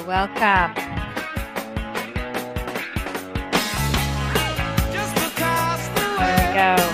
Welcome. There we go.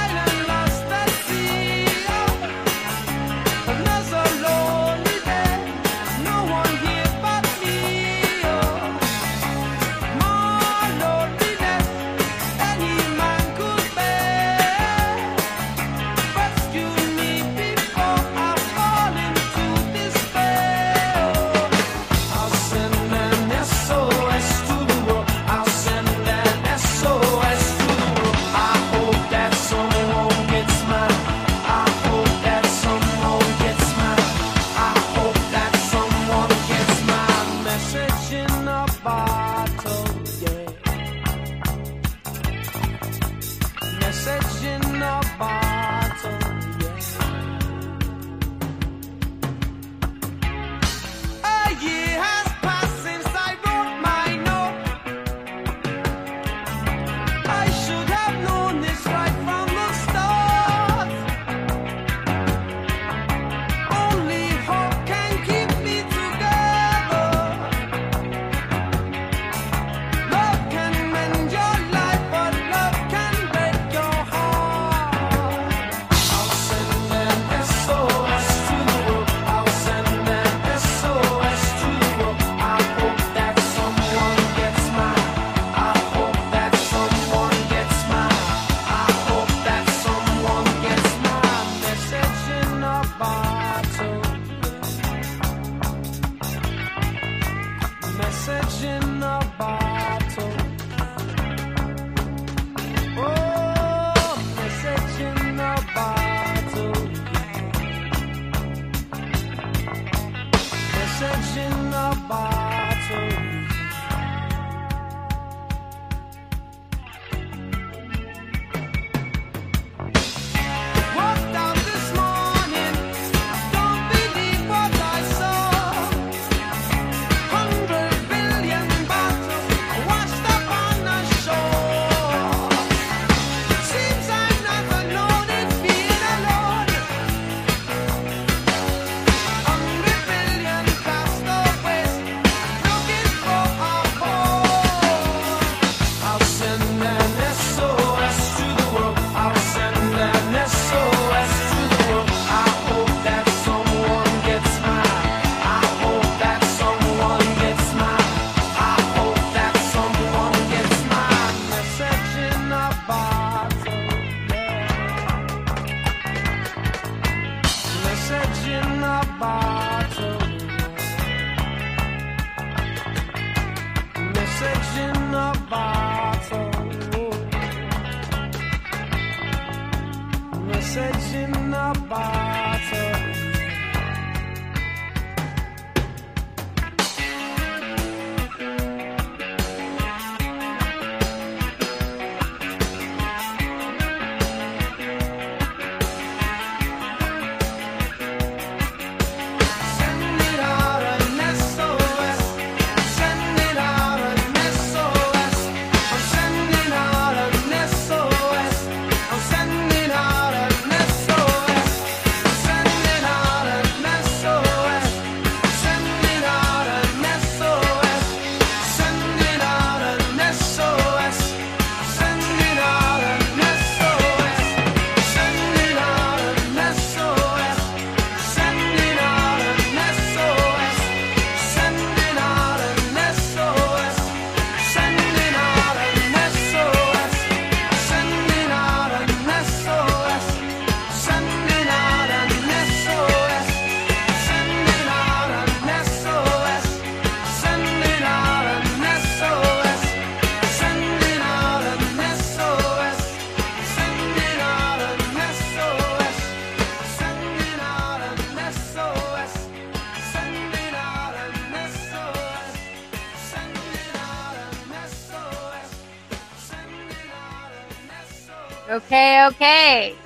Okay.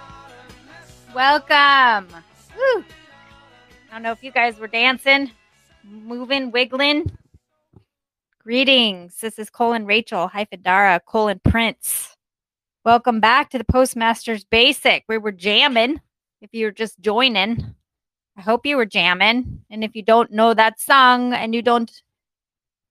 Welcome. Woo. I don't know if you guys were dancing, moving, wiggling. Greetings. This is Colin Rachel, Dara, Colin Prince. Welcome back to the Postmasters Basic. We were jamming. If you're just joining, I hope you were jamming. And if you don't know that song and you don't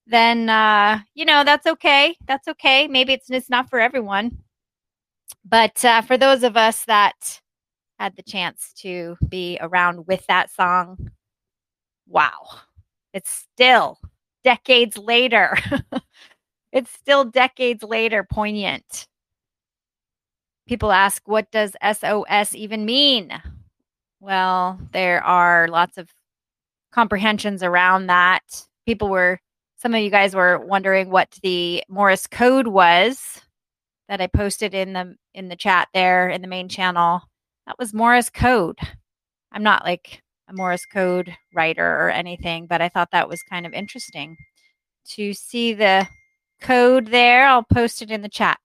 then that's okay. That's okay. Maybe it's not for everyone. But for those of us that had the chance to be around with that song, wow. It's still decades later. It's still decades later poignant. People ask, what does SOS even mean? Well, there are lots of comprehensions around that. Some of you guys were wondering what the Morse code was that I posted in the chat there in the main channel. That was Morse code. I'm not like a Morse code writer or anything, but I thought that was kind of interesting to see the code there. I'll post it in the chat.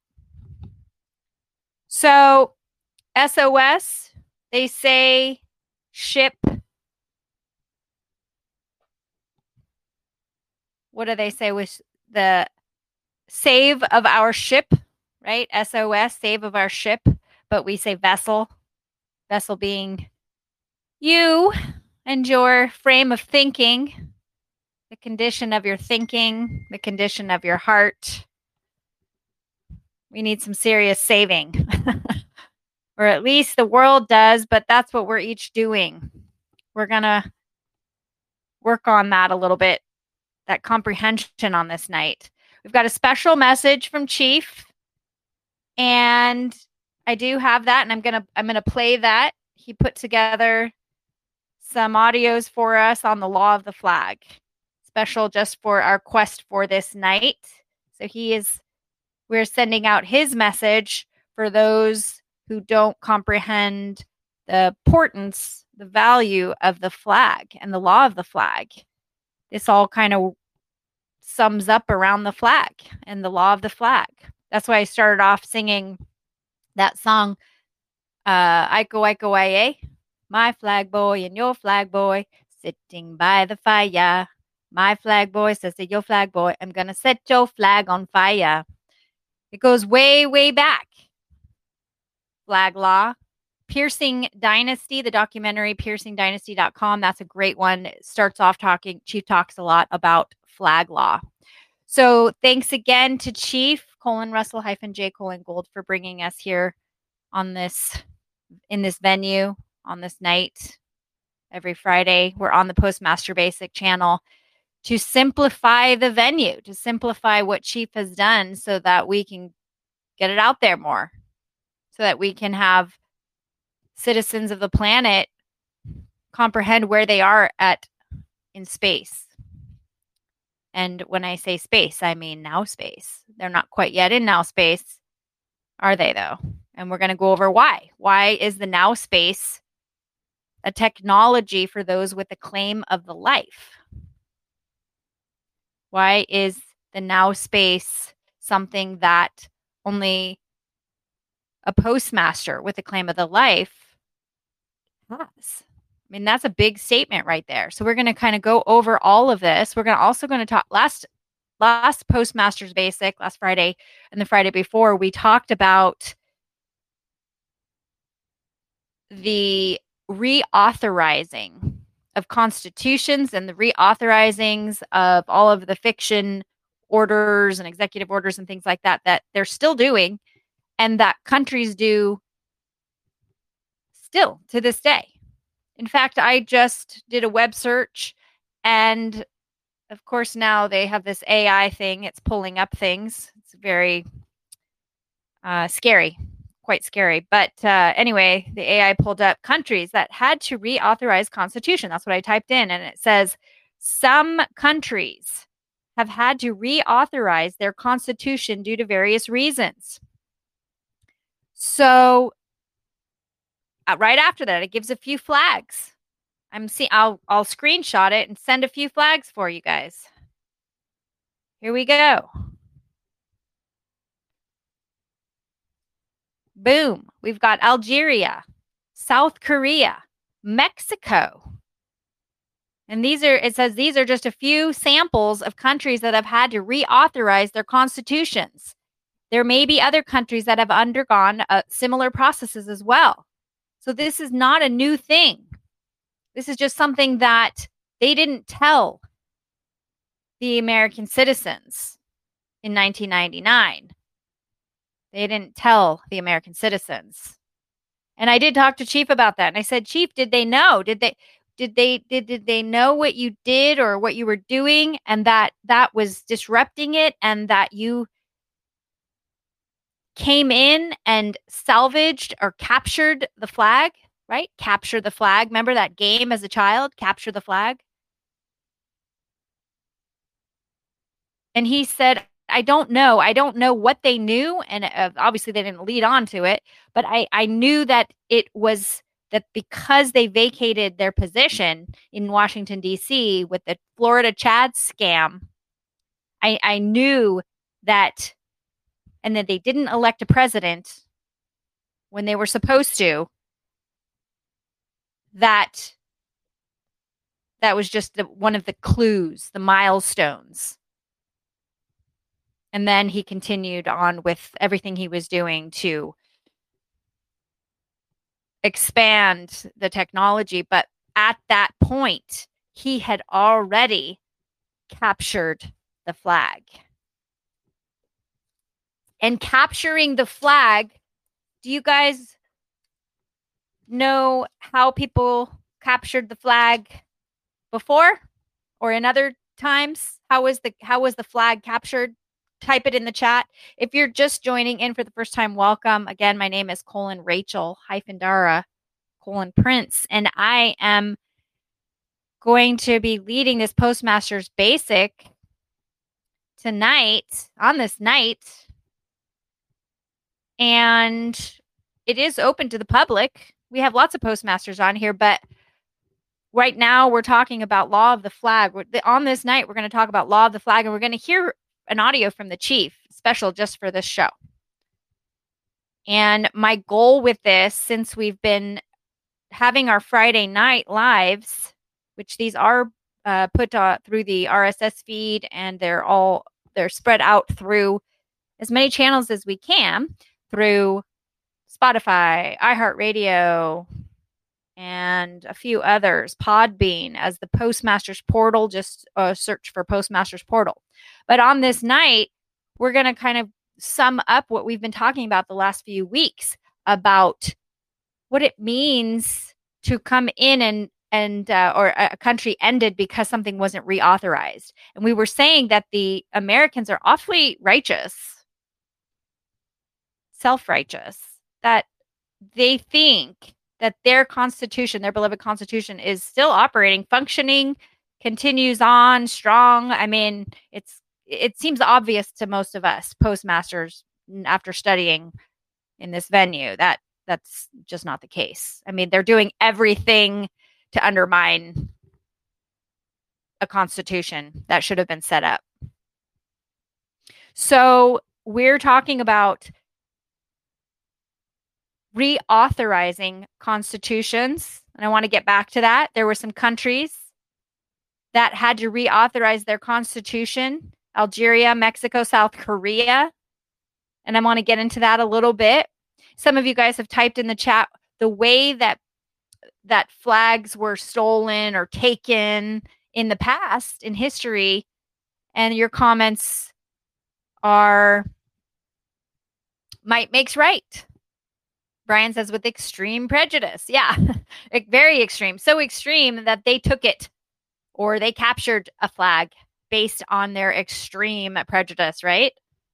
So SOS, they say ship. What do they say with the save of our ship, right? SOS, save of our ship, but we say vessel. Vessel being you and your frame of thinking, the condition of your thinking, the condition of your heart. We need some serious saving, or at least the world does, but that's what we're each doing. We're going to work on that a little bit, that comprehension on this night. We've got a special message from Chief, and I do have that, and I'm gonna play that. He put together some audios for us on the law of the flag, special just for our quest for this night. So we're sending out his message for those who don't comprehend the importance, the value of the flag and the law of the flag. This all kind of sums up around the flag and the law of the flag. That's why I started off singing that song, Aiko Aiko Aye, my flag boy and your flag boy sitting by the fire. My flag boy says to your flag boy, I'm going to set your flag on fire. It goes way, way back. Flag law. Piercing Dynasty, the documentary piercingdynasty.com. That's a great one. It starts off Chief talks a lot about flag law. So thanks again to Chief Russell-J Gold for bringing us here in this venue on this night. Every Friday, we're on the Postmaster Basic channel to simplify the venue, to simplify what Chief has done so that we can get it out there more, so that we can have citizens of the planet comprehend where they are in space. And when I say space, I mean now space. They're not quite yet in now space, are they though? And we're going to go over why. Why is the now space a technology for those with the claim of the life? Why is the now space something that only a postmaster with the claim of the life has? I mean, that's a big statement right there. So we're going to kind of go over all of this. We're also going to talk last Postmasters Basic, last Friday and the Friday before, we talked about the reauthorizing of constitutions and the reauthorizings of all of the fiction orders and executive orders and things like that they're still doing, and that countries do still to this day. In fact, I just did a web search, and of course now they have this AI thing. It's pulling up things. It's very scary, quite scary. But anyway, the AI pulled up countries that had to reauthorize constitution. That's what I typed in, and it says some countries have had to reauthorize their constitution due to various reasons. So right after that, it gives a few flags. I'll screenshot it and send a few flags for you guys. Here we go. Boom. We've got Algeria, South Korea, Mexico. And it says these are just a few samples of countries that have had to reauthorize their constitutions. There may be other countries that have undergone similar processes as well. So this is not a new thing. This is just something that they didn't tell the American citizens in 1999. They didn't tell the American citizens. And I did talk to Chief about that. And I said, Chief, did they know? Did they know what you did or what you were doing and that was disrupting it and that you came in and salvaged or captured the flag, right? Capture the flag. Remember that game as a child? Capture the flag. And he said, I don't know. I don't know what they knew. And obviously they didn't lead on to it, but I knew that it was that because they vacated their position in Washington, D.C. with the Florida Chad scam, I knew that, and that they didn't elect a president when they were supposed to, that was just one of the clues, the milestones. And then he continued on with everything he was doing to expand the technology. But at that point, he had already captured the flag. And capturing the flag, do you guys know how people captured the flag before or in other times? How was the flag captured? Type it in the chat. If you're just joining in for the first time, welcome. Again, my name is Rachel Dara Prince, and I am going to be leading this Postmasters Basic tonight, on this night. And it is open to the public. We have lots of Postmasters on here, but right now we're talking about Law of the Flag. On this night, we're going to talk about Law of the Flag, and we're going to hear an audio from the chief, special just for this show. And my goal with this, since we've been having our Friday night lives, which these are put through the RSS feed, and they're spread out through as many channels as we can through Spotify, iHeartRadio, and a few others, Podbean, as the Postmasters Portal. Just search for Postmasters Portal. But on this night, we're going to kind of sum up what we've been talking about the last few weeks about what it means to come in or a country ended because something wasn't reauthorized. And we were saying that the Americans are awfully righteous, self-righteous, that they think that their constitution, their beloved constitution, is still operating, functioning, continues on strong. I mean, it seems obvious to most of us postmasters after studying in this venue that that's just not the case. I mean, they're doing everything to undermine a constitution that should have been set up. So we're talking about reauthorizing constitutions. And I want to get back to that. There were some countries that had to reauthorize their constitution: Algeria, Mexico, South Korea. And I want to get into that a little bit. Some of you guys have typed in the chat the way that flags were stolen or taken in the past, in history. And your comments are, might makes right. Brian says with extreme prejudice. Yeah, very extreme. So extreme that they took it, or they captured a flag based on their extreme prejudice, right?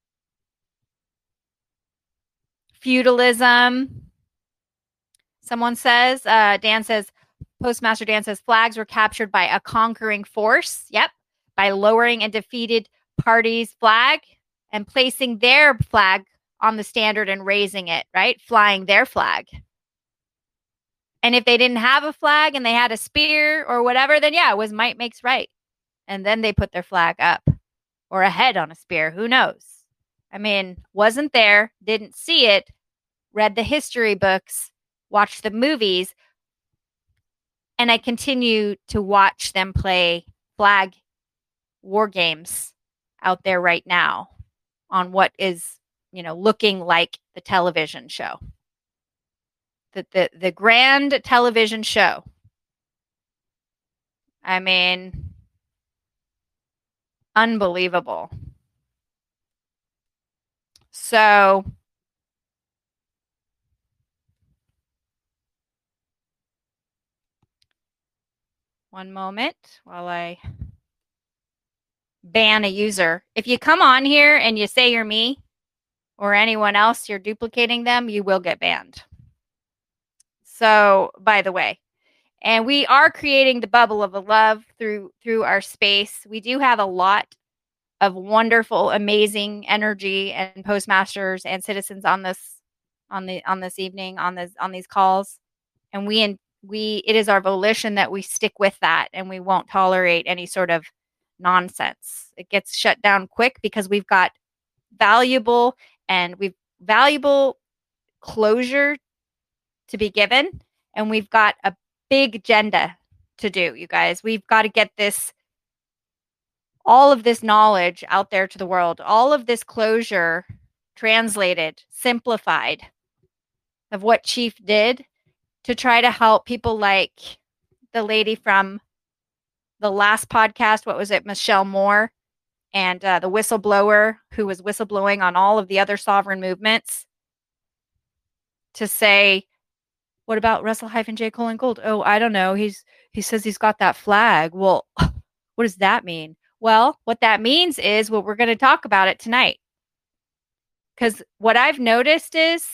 Feudalism. Someone says, Postmaster Dan says, flags were captured by a conquering force. Yep. By lowering a defeated party's flag and placing their flag on the standard and raising it, right? Flying their flag. And if they didn't have a flag and they had a spear or whatever, then yeah, it was might makes right. And then they put their flag up, or a head on a spear. Who knows? I mean, wasn't there, didn't see it, read the history books, watched the movies, and I continue to watch them play flag war games out there right now on what is, looking like the television show. The grand television show. I mean, unbelievable. So one moment while I ban a user. If you come on here and you say you're me or anyone else, you're duplicating them, you will get banned. So, by the way, and we are creating the bubble of love through our space. We do have a lot of wonderful, amazing energy and postmasters and citizens on this evening on these calls, and we it is our volition that we stick with that, and we won't tolerate any sort of nonsense. It gets shut down quick because we've got valuable closure to be given, and we've got a big agenda to do, you guys. We've got to get all of this knowledge out there to the world, all of this closure translated, simplified of what Chief did to try to help people like the lady from the last podcast. What was it? Michelle Moore, and the whistleblower who was whistleblowing on all of the other sovereign movements to say, what about Russell J. Colin Gold? Oh, I don't know. He says he's got that flag. Well, what does that mean? Well, what that means is what we're going to talk about it tonight. Because what I've noticed is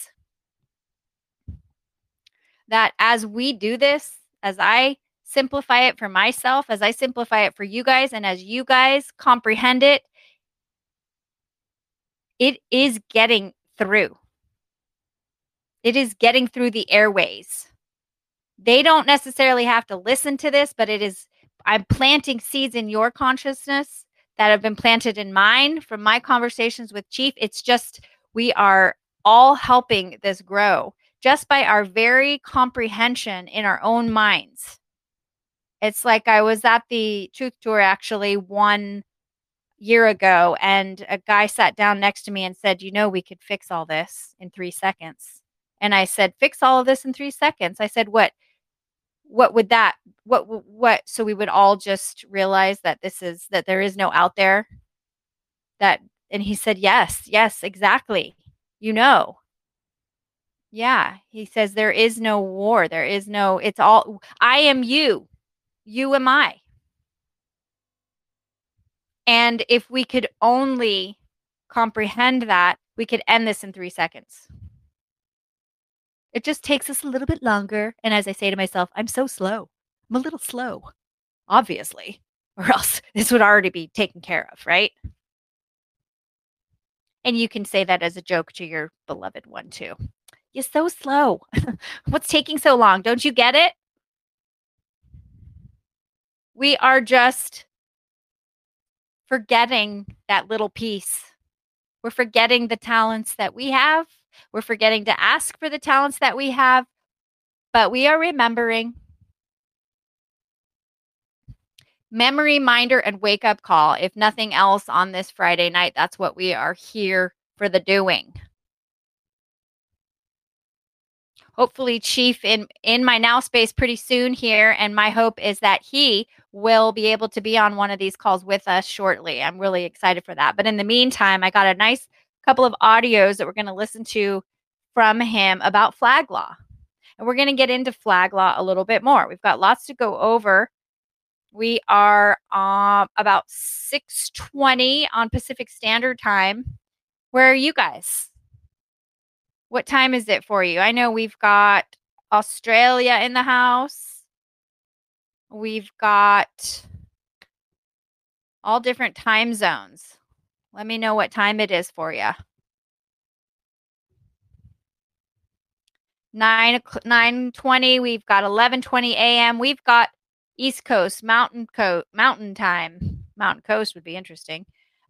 that as we do this, as I simplify it for myself, as I simplify it for you guys, and as you guys comprehend it, it is getting through. It is getting through the airways. They don't necessarily have to listen to this, but I'm planting seeds in your consciousness that have been planted in mine from my conversations with Chief. It's just, we are all helping this grow just by our very comprehension in our own minds. It's like I was at the Truth Tour actually 1 year ago, and a guy sat down next to me and said, we could fix all this in 3 seconds. And I said, fix all of this in 3 seconds? I said, what would that, what, so we would all just realize that that there is no out there and he said, yes, exactly. Yeah. He says, there is no war. It's all, I am you am I. And if we could only comprehend that, we could end this in 3 seconds. It just takes us a little bit longer. And as I say to myself, I'm so slow. I'm a little slow, obviously, or else this would already be taken care of, right? And you can say that as a joke to your beloved one too. You're so slow. What's taking so long? Don't you get it? We are just forgetting that little piece. We're forgetting the talents that we have. We're forgetting to ask for the talents that we have, but we are remembering. Memory minder and wake up call. If nothing else on this Friday night, that's what we are here for the doing. Hopefully Chief in my now space pretty soon here. And my hope is that he will be able to be on one of these calls with us shortly. I'm really excited for that. But in the meantime, I got a nice couple of audios that we're going to listen to from him about flag law. And we're going to get into flag law a little bit more. We've got lots to go over. We are about 6:20 on Pacific Standard Time. Where are you guys? What time is it for you? I know we've got Australia in the house. We've got all different time zones. Let me know what time it is for you. 9:20. We've got 11:20 a.m. We've got East Coast, Mountain time. Mountain Coast would be interesting.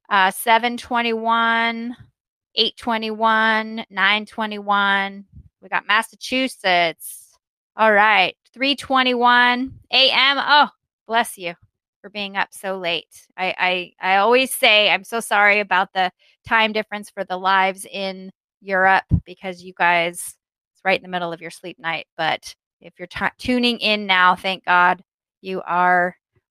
7:21, 8:21, 9:21. We got Massachusetts. All right, 3:21 a.m. Oh, bless you for being up so late. I always say I'm so sorry about the time difference for the lives in Europe because you guys, it's right in the middle of your sleep night. But if you're tuning in now, thank God you are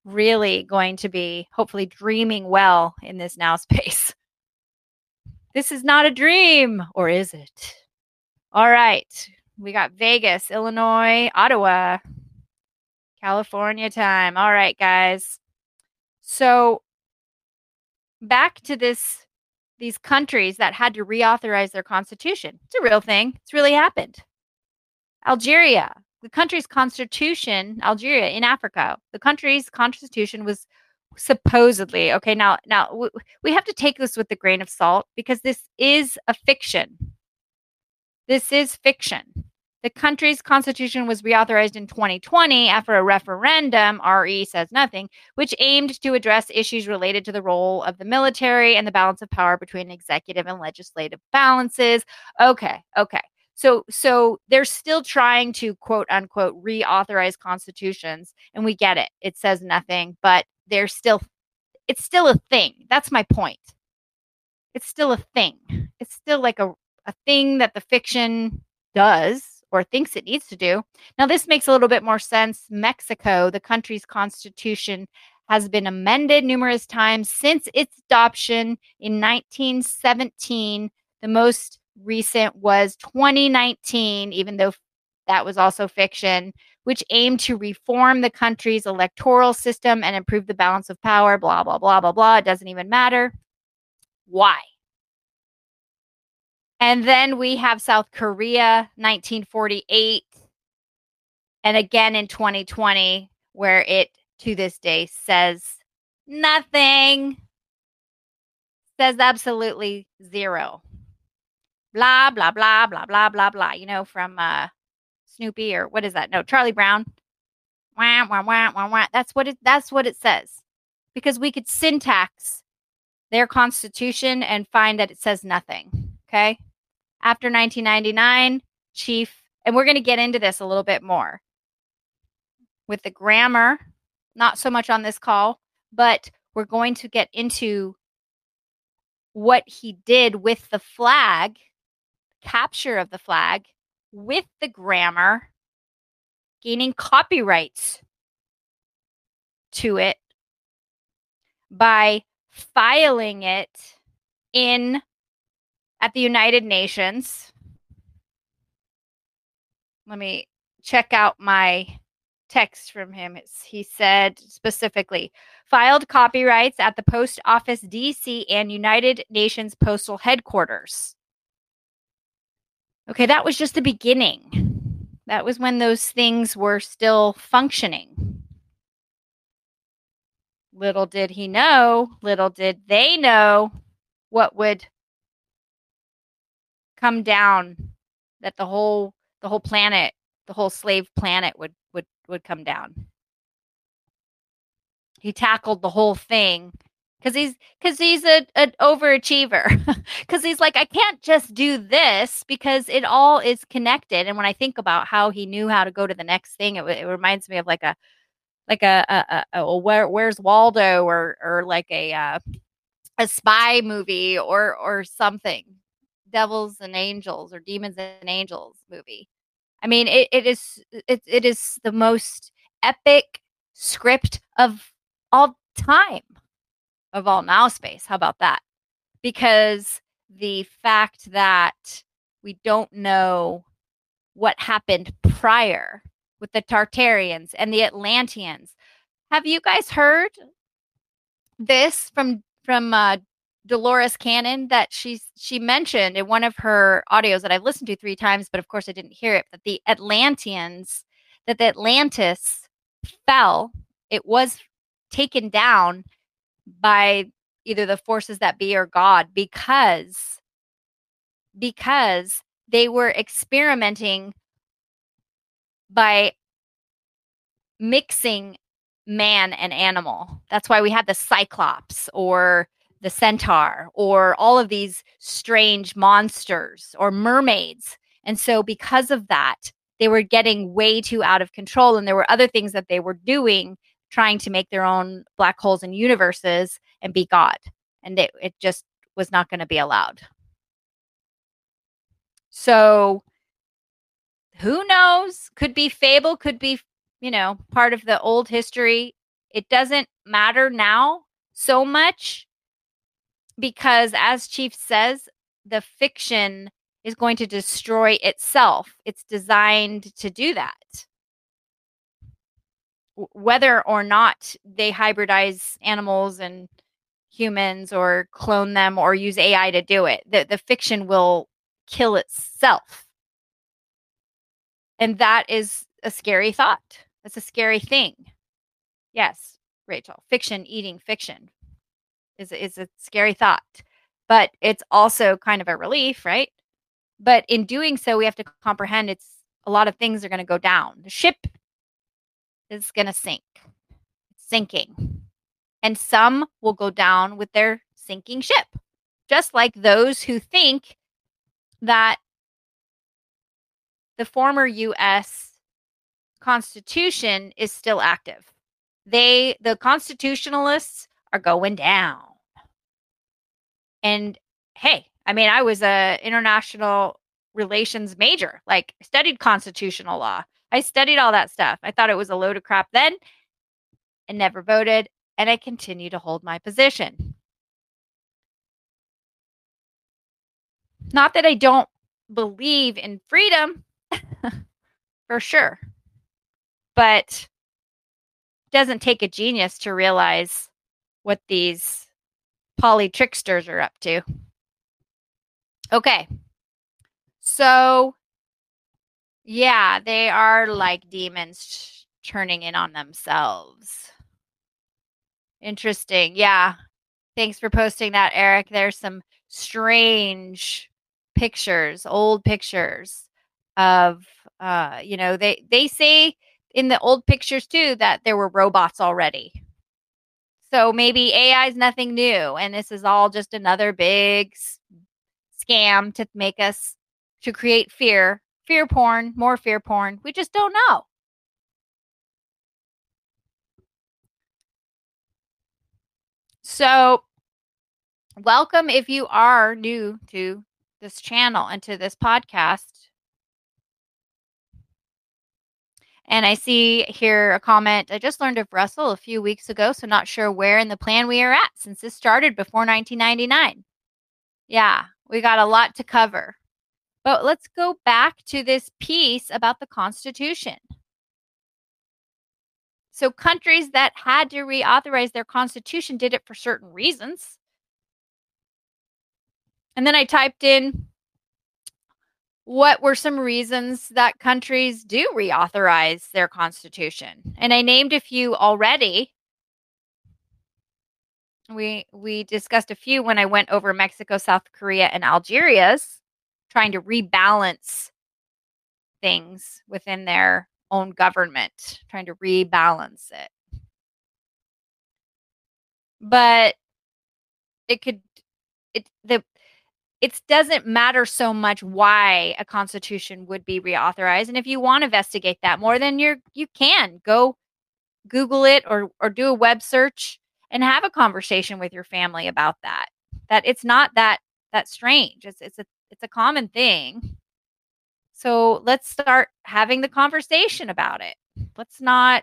really going to be hopefully dreaming well in this now space. This is not a dream, or is it? All right. We got Vegas, Illinois, Ottawa, California time. All right, guys. So back to these countries that had to reauthorize their constitution. It's a real thing. It's really happened. Algeria, the country's constitution, Algeria in Africa, the country's constitution was supposedly, okay, now we have to take this with a grain of salt because this is a fiction. This is fiction. The country's constitution was reauthorized in 2020 after a referendum, RE says nothing, which aimed to address issues related to the role of the military and the balance of power between executive and legislative balances. Okay. So they're still trying to quote unquote reauthorize constitutions, and we get it. It says nothing, but it's still a thing. That's my point. It's still a thing. It's still like a thing that the fiction does or thinks it needs to do. Now, this makes a little bit more sense. Mexico, the country's constitution, has been amended numerous times since its adoption in 1917. The most recent was 2019, even though that was also fiction, which aimed to reform the country's electoral system and improve the balance of power, blah, blah, blah, blah, blah. It doesn't even matter. Why? And then we have South Korea, 1948, and again in 2020, where it, to this day, says nothing. Says absolutely zero. Blah, blah, blah, blah, blah, blah, blah. You know, from Snoopy, or what is that? No, Charlie Brown. Wah, wah, wah, wah, wah. That's what it says. Because we could syntax their constitution and find that it says nothing. Okay? After 1999, and we're going to get into this a little bit more with the grammar, not so much on this call, but we're going to get into what he did with the flag, capture of the flag, with the grammar, gaining copyrights to it by filing it at the United Nations. Let me check out my text from him. He said specifically, filed copyrights at the Post Office DC and United Nations Postal Headquarters. Okay, that was just the beginning. That was when those things were still functioning. Little did he know, little did they know what would come down, that the whole planet, the whole slave planet would come down. He tackled the whole thing because he's an overachiever. Because he's like, I can't just do this because it all is connected. And when I think about how he knew how to go to the next thing, it reminds me of like a Where's Waldo, or like a spy movie or something. Devils and Angels, or Demons and Angels movie. I mean, it is the most epic script of all time, of all now space. How about that? Because the fact that we don't know what happened prior with the Tartarians and the Atlanteans. Have you guys heard this from Dolores Cannon, that she mentioned in one of her audios that I've listened to 3 times, but of course I didn't hear it, that the Atlanteans, that the Atlantis fell, it was taken down by either the forces that be or God, because they were experimenting by mixing man and animal. That's why we had the Cyclops or the Centaur or all of these strange monsters or mermaids. And so because of that, they were getting way too out of control. And there were other things that they were doing, trying to make their own black holes and universes and be God. And it just was not going to be allowed. So who knows? Could be fable, could be, part of the old history. it doesn't matter now so much because, as Chief says, the fiction is going to destroy itself. It's designed to do that. Whether or not they hybridize animals and humans or clone them or use AI to do it, the fiction will kill itself. And that is a scary thought. That's a scary thing. Yes, Rachel, fiction eating fiction is a scary thought, but it's also kind of a relief, right? But in doing so, we have to comprehend it's a lot of things are going to go down. The ship is going to sink. It's sinking. And some will go down with their sinking ship, just like those who think that the former U.S. Constitution is still active. The constitutionalists are going down. And hey, I mean, I was a international relations major. Like, I studied constitutional law. I studied all that stuff. I thought it was a load of crap then and never voted. And I continue to hold my position. Not that I don't believe in freedom, for sure. But it doesn't take a genius to realize what these poly tricksters are up to. Okay. So, yeah, they are like demons turning in on themselves. Interesting. Yeah. Thanks for posting that, Eric. There's some strange pictures, old pictures of, they say in the old pictures too that there were robots already. So maybe AI is nothing new, and this is all just another big scam to make us, to create fear porn, more fear porn. We just don't know. So welcome if you are new to this channel and to this podcast. And I see here a comment. I just learned of Russell a few weeks ago, so not sure where in the plan we are at since this started before 1999. Yeah, we got a lot to cover. But let's go back to this piece about the Constitution. So countries that had to reauthorize their Constitution did it for certain reasons. And then I typed in what were some reasons that countries do reauthorize their Constitution. And I named a few already. We discussed a few when I went over Mexico, South Korea, and Algeria's, trying to rebalance things within their own government, trying to rebalance it. But it doesn't matter so much why a constitution would be reauthorized. And if you want to investigate that more, then you can go Google it or do a web search and have a conversation with your family about that. That it's not that strange. It's a common thing. So let's start having the conversation about it. Let's not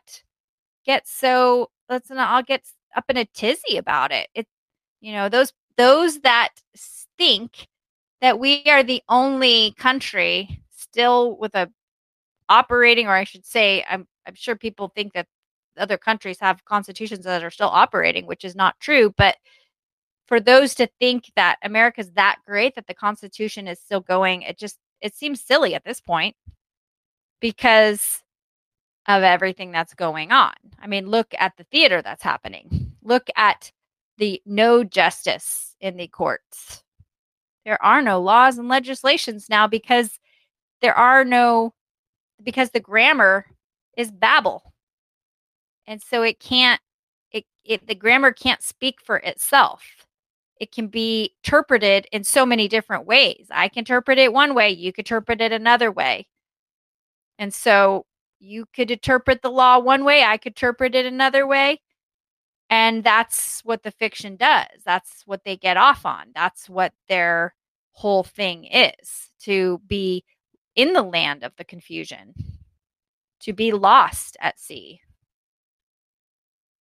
all get up in a tizzy about it. Those that think that we are the only country still with a operating, or I should say, I'm sure people think that other countries have constitutions that are still operating, which is not true. But for those to think that America's that great, that the Constitution is still going, it seems silly at this point because of everything that's going on. I mean, look at the theater that's happening. Look at the no justice in the courts. There are no laws and legislations now because the grammar is babble. And so the grammar can't speak for itself. It can be interpreted in so many different ways. I can interpret it one way, you could interpret it another way. And so you could interpret the law one way, I could interpret it another way. And that's what the fiction does. That's what they get off on. That's what their whole thing is, to be in the land of the confusion, to be lost at sea,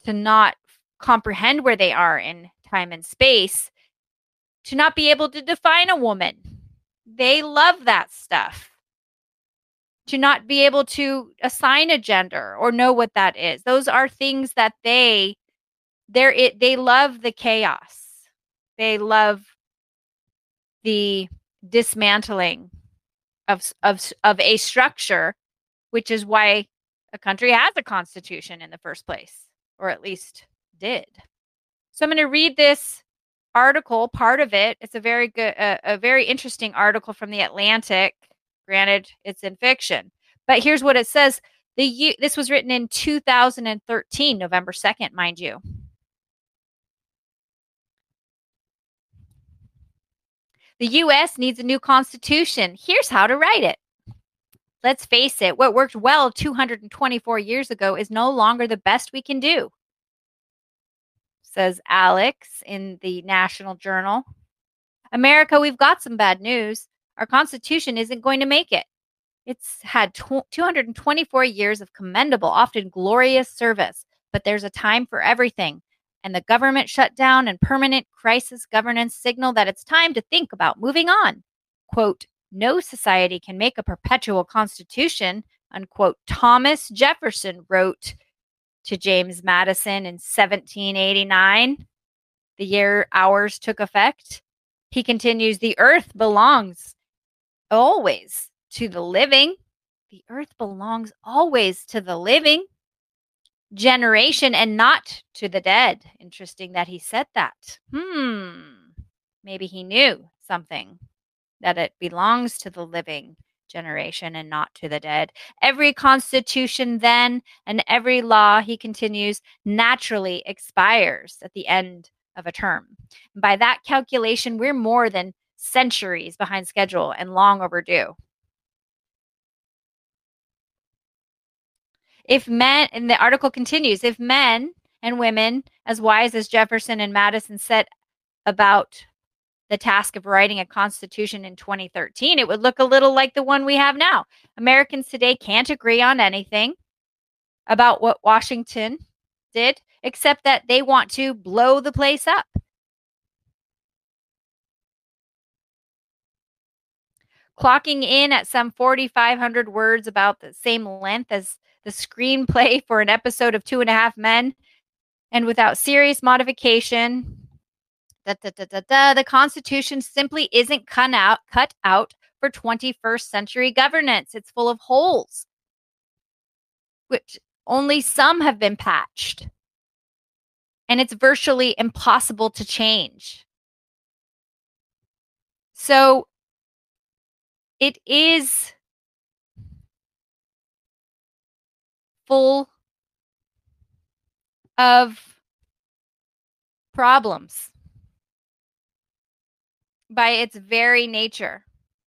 to not comprehend where they are in time and space, to not be able to define a woman. They love that stuff. To not be able to assign a gender or know what that is. Those are things that they love the chaos. They love the dismantling of a structure, which is why a country has a constitution in the first place, or at least did. So I'm going to read this article, part of it. It's a very good, a very interesting article from the Atlantic. Granted, it's in fiction, but here's what it says. This was written in 2013, November 2nd, mind you. The U.S. needs a new constitution. Here's how to write it. Let's face it, what worked well 224 years ago is no longer the best we can do, says Alex in the National Journal. America, we've got some bad news. Our Constitution isn't going to make it. It's had 224 years of commendable, often glorious service, but there's a time for everything. And the government shutdown and permanent crisis governance signal that it's time to think about moving on. Quote, no society can make a perpetual constitution, unquote, Thomas Jefferson wrote to James Madison in 1789, the year ours took effect. He continues, the earth belongs always to the living. The earth belongs always to the living generation and not to the dead. Interesting that he said that. Maybe he knew something, that it belongs to the living generation and not to the dead. Every constitution then and every law, he continues, naturally expires at the end of a term. And by that calculation, we're more than centuries behind schedule and long overdue. If men, and the article continues, if men and women as wise as Jefferson and Madison set about the task of writing a constitution in 2013, it would look a little like the one we have now. Americans today can't agree on anything about what Washington did, except that they want to blow the place up. Clocking in at some 4,500 words, about the same length as the screenplay for an episode of 2.5 Men, and without serious modification, the Constitution simply isn't cut out for 21st century governance. It's full of holes, which only some have been patched. And it's virtually impossible to change. So it is full of problems by its very nature.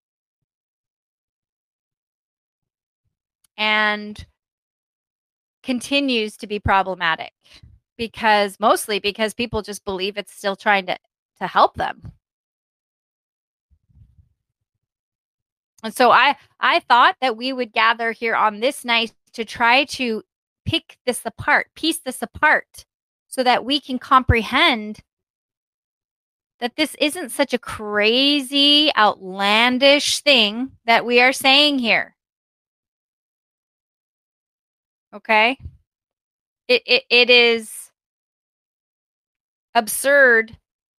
And continues to be problematic mostly because people just believe it's still trying to help them. And so I thought that we would gather here on this night to try to piece this apart, so that we can comprehend that this isn't such a crazy, outlandish thing that we are saying here. Okay? It is absurd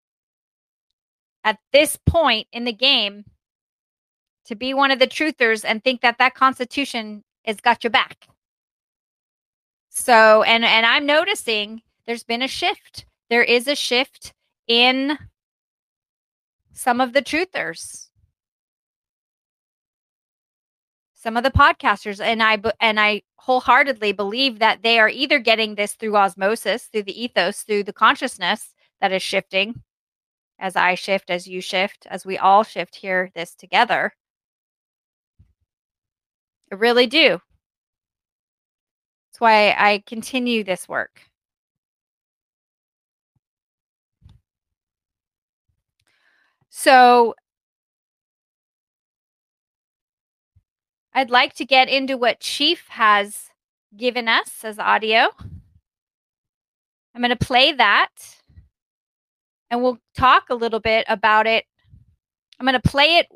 at this point in the game to be one of the truthers and think that that Constitution has got your back. So, and I'm noticing there's been a shift. There is a shift in some of the truthers, some of the podcasters, and I wholeheartedly believe that they are either getting this through osmosis, through the ethos, through the consciousness that is shifting, as I shift, as you shift, as we all shift here, this together. I really do. That's why I continue this work. So I'd like to get into what Chief has given us as audio. I'm going to play that and we'll talk a little bit about it. I'm going to play it.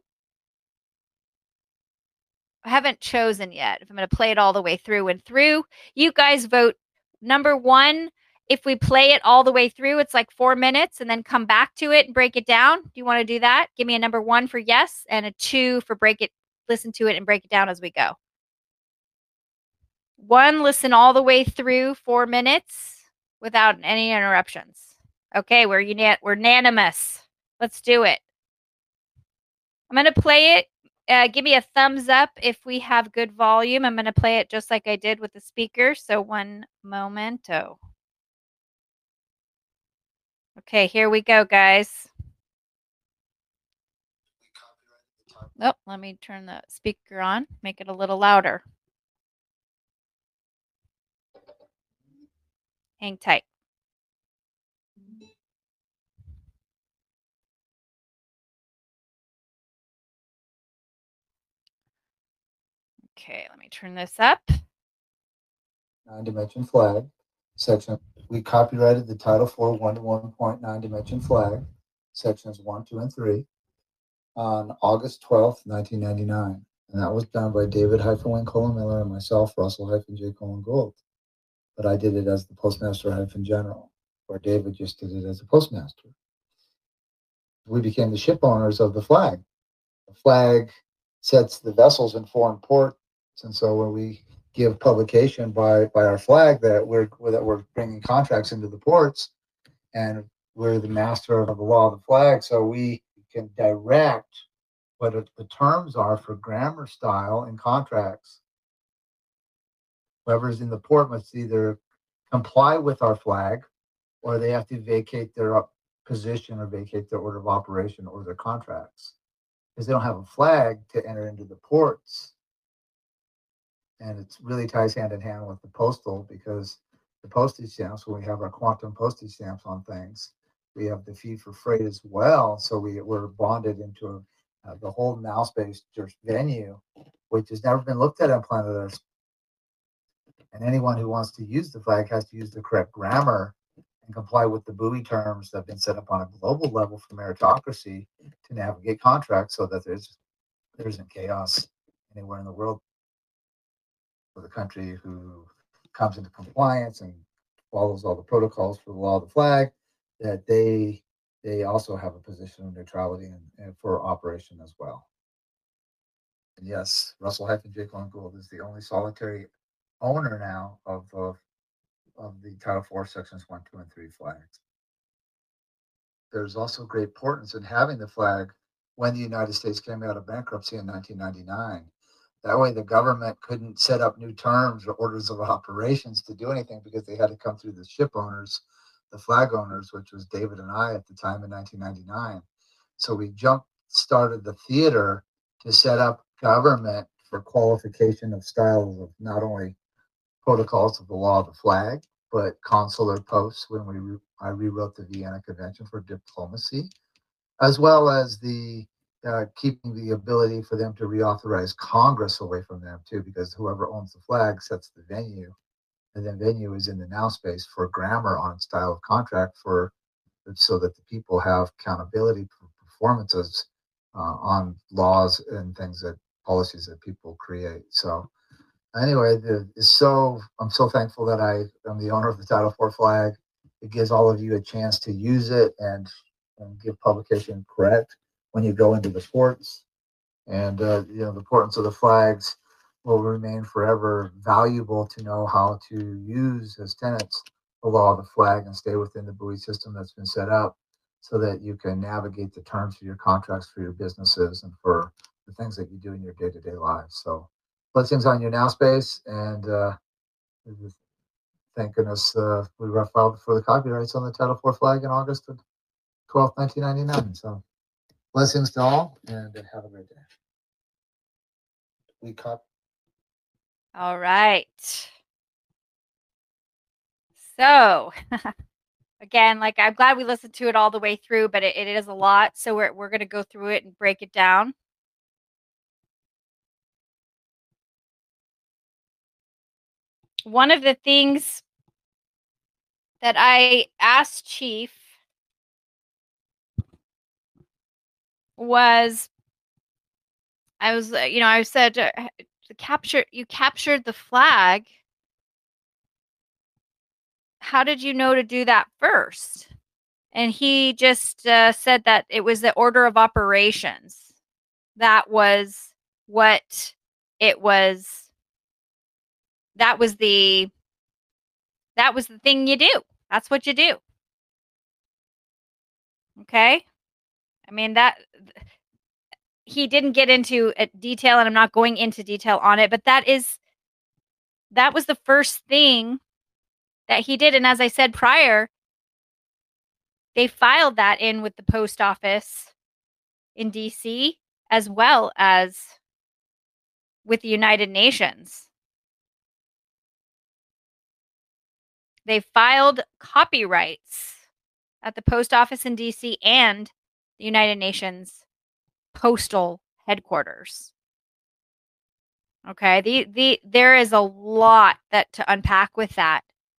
I haven't chosen yet if I'm going to play it all the way through and through. You guys vote number 1. If we play it all the way through, it's like 4 minutes and then come back to it and break it down. Do you want to do that? Give me a number 1 for yes and a 2 for listen to it and break it down as we go. 1, listen all the way through 4 minutes without any interruptions. Okay, we're unanimous. Let's do it. I'm going to play it. Give me a thumbs up if we have good volume. I'm going to play it just like I did with the speaker. So one momento. Okay, here we go, guys. Oh, let me turn the speaker on, make it a little louder. Hang tight. Okay, let me turn this up. 9-dimension flag section. We copyrighted the Title IV 1-to-1.9 dimension flag, sections 1, 2, and 3, on August 12th, 1999. And that was done by David Wayne-Miller and myself, Russell J. Gold. But I did it as the Postmaster General, where David just did it as a postmaster. We became the ship owners of the flag. The flag sets the vessels in foreign ports, and so when we give publication by our flag that we're bringing contracts into the ports, and we're the master of the law of the flag, so we can direct what the terms are for grammar style in contracts. Whoever's in the port must either comply with our flag, or they have to vacate their position or vacate their order of operation or their contracts, because they don't have a flag to enter into the ports. And it really ties hand in hand with the postal, because the postage stamps, when we have our quantum postage stamps on things, we have the fee for freight as well. So we're bonded into the whole now-space venue, which has never been looked at on planet Earth. And anyone who wants to use the flag has to use the correct grammar and comply with the buoy terms that have been set up on a global level for meritocracy to navigate contracts, so that there isn't chaos anywhere in the world for the country who comes into compliance and follows all the protocols for the law of the flag, that they also have a position of neutrality and for operation as well. And yes, Russell J. Gold is the only solitary owner now of the Title IV sections 1, 2, and 3 flags. There's also great importance in having the flag when the United States came out of bankruptcy in 1999. That way, the government couldn't set up new terms or orders of operations to do anything, because they had to come through the ship owners, the flag owners, which was David and I at the time in 1999. So we started the theater to set up government for qualification of styles of not only protocols of the law of the flag, but consular posts when I rewrote the Vienna Convention for diplomacy, as well as the keeping the ability for them to reauthorize Congress away from them too, because whoever owns the flag sets the venue, and then venue is in the now space for grammar on style of contract, so that the people have accountability for performances on laws and policies that people create. So anyway, I'm so thankful that I'm the owner of the Title IV flag. It gives all of you a chance to use it and give publication correct when you go into the ports. And the importance of the flags will remain forever valuable to know how to use as tenants the law of the flag and stay within the buoy system that's been set up, so that you can navigate the terms for your contracts for your businesses and for the things that you do in your day-to-day lives. So blessings on you now, space, and thank goodness we filed for the copyrights on the Title IV flag in August of 12th, 1999. So blessings to all, and have a great day. All right. So again, like, I'm glad we listened to it all the way through, but it is a lot. So we're going to go through it and break it down. One of the things that I asked Chief was, I said, you captured the flag. How did you know to do that first? And he just said that it was the order of operations. That was what it was. That was the thing you do. That's what you do. Okay? I mean, that he didn't get into detail, and I'm not going into detail on it, but that was the first thing that he did. And as I said prior, they filed that in with the post office in DC as well as with the United Nations. They filed copyrights at the post office in DC and the United Nations postal headquarters. Okay, there is a lot to unpack with that.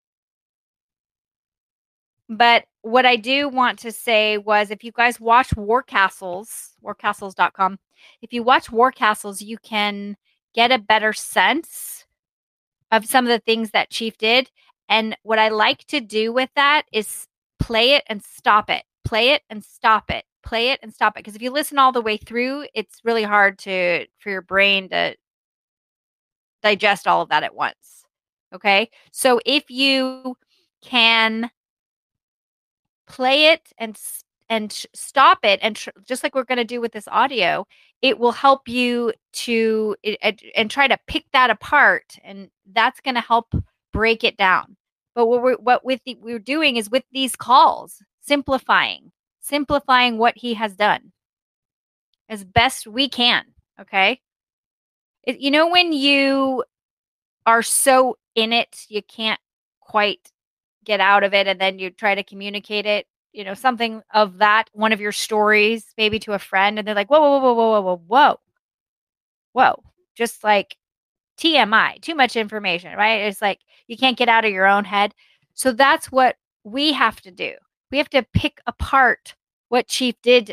But what I do want to say was, if you guys watch War Castles, warcastles.com, if you watch War Castles, you can get a better sense of some of the things that Chief did. And what I like to do with that is play it and stop it, play it and stop it, play it and stop it. Because if you listen all the way through, it's really hard for your brain to digest all of that at once. Okay. So if you can play it and stop it, and just like we're going to do with this audio, it will help you and try to pick that apart, and that's going to help break it down. But what we're doing is, with these calls, simplifying what he has done as best we can. Okay. When you are so in it, you can't quite get out of it, and then you try to communicate it, something of that, one of your stories, maybe to a friend, and they're like, whoa, whoa, whoa, whoa, whoa, whoa, whoa, just like TMI, too much information, right? It's like you can't get out of your own head. So that's what we have to do. We have to pick apart what Chief did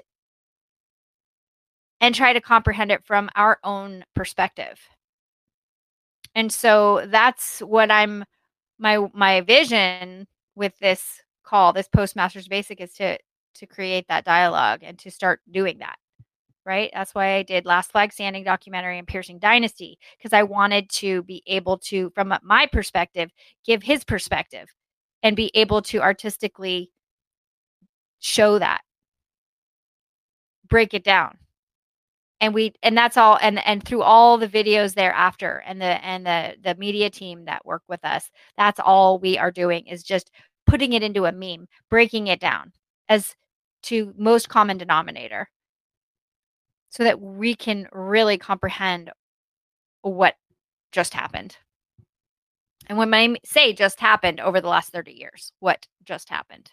and try to comprehend it from our own perspective. And so that's what my vision with this call, this Postmasters Basic, is to create that dialogue and to start doing that. Right? That's why I did Last Flag Standing documentary and Piercing Dynasty, because I wanted to be able to, from my perspective, give his perspective and be able to artistically show that, break it down. And that's all, and through all the videos thereafter, and the media team that work with us, that's all we are doing, is just putting it into a meme, breaking it down as to most common denominator, so that we can really comprehend what just happened. And when I say just happened, over the last 30 years, what just happened.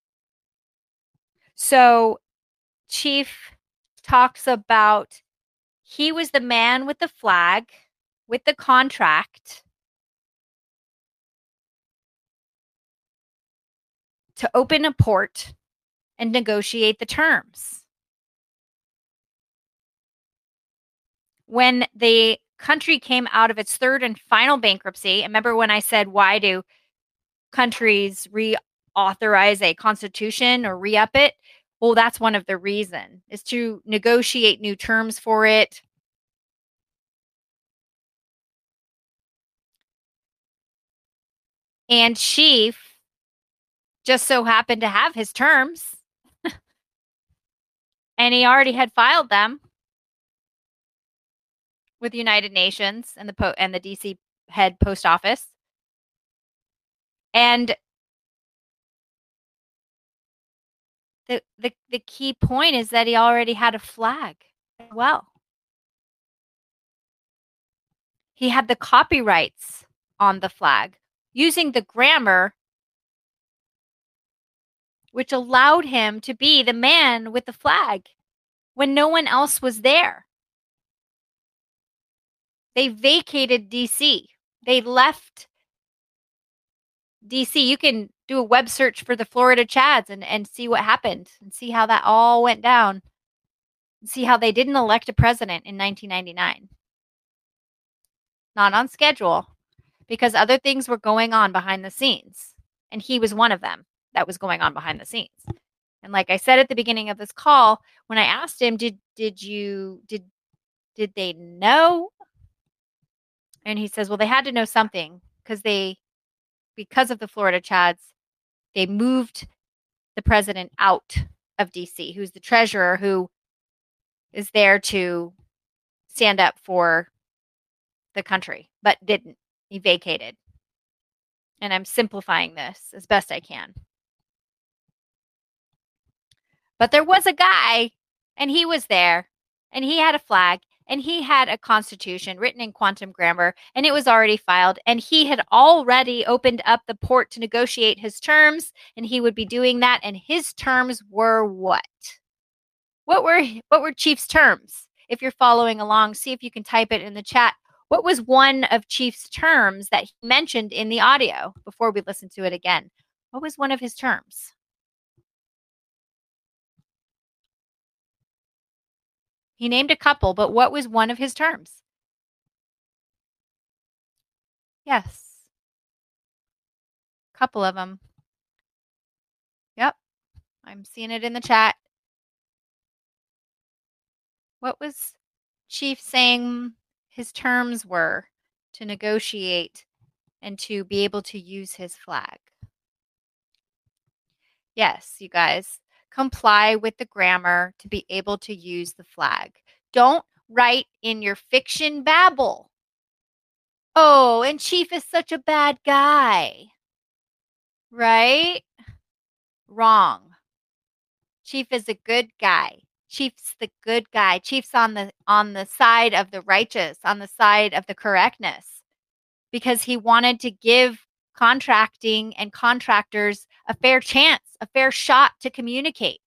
So Chief talks about, he was the man with the flag, with the contract to open a port and negotiate the terms. When the country came out of its third and final bankruptcy, remember when I said, why do countries reauthorize a constitution or re-up it? Well, that's one of the reasons, is to negotiate new terms for it. And Chief just so happened to have his terms, and he already had filed them with the United Nations and the DC head post office. And the key point is that he already had a flag as well. He had the copyrights on the flag, using the grammar which allowed him to be the man with the flag when no one else was there. They vacated DC. They left DC. You can do a web search for the Florida Chads and see what happened and see how that all went down. And see how they didn't elect a president in 1999. Not on schedule, because other things were going on behind the scenes. And he was one of them that was going on behind the scenes. And like I said at the beginning of this call, when I asked him, did they know? And he says, well, they had to know something because of the Florida Chads, they moved the president out of DC, who's the treasurer, who is there to stand up for the country, but didn't. He vacated. And I'm simplifying this as best I can. But there was a guy, and he was there, and he had a flag, and he had a constitution written in quantum grammar, and it was already filed, and he had already opened up the port to negotiate his terms, and he would be doing that, and his terms were what? What were Chief's terms? If you're following along, see if you can type it in the chat. What was one of Chief's terms that he mentioned in the audio before we listen to it again? What was one of his terms? He named a couple, but what was one of his terms? Yes. A couple of them. Yep. I'm seeing it in the chat. What was Chief saying his terms were to negotiate and to be able to use his flag? Yes, you guys. Comply with the grammar to be able to use the flag. Don't write in your fiction babble. Oh, and Chief is such a bad guy. Right? Wrong. Chief is a good guy. Chief's the good guy. Chief's on the side of the righteous, on the side of the correctness, because he wanted to give contracting and contractors a fair chance, a fair shot to communicate.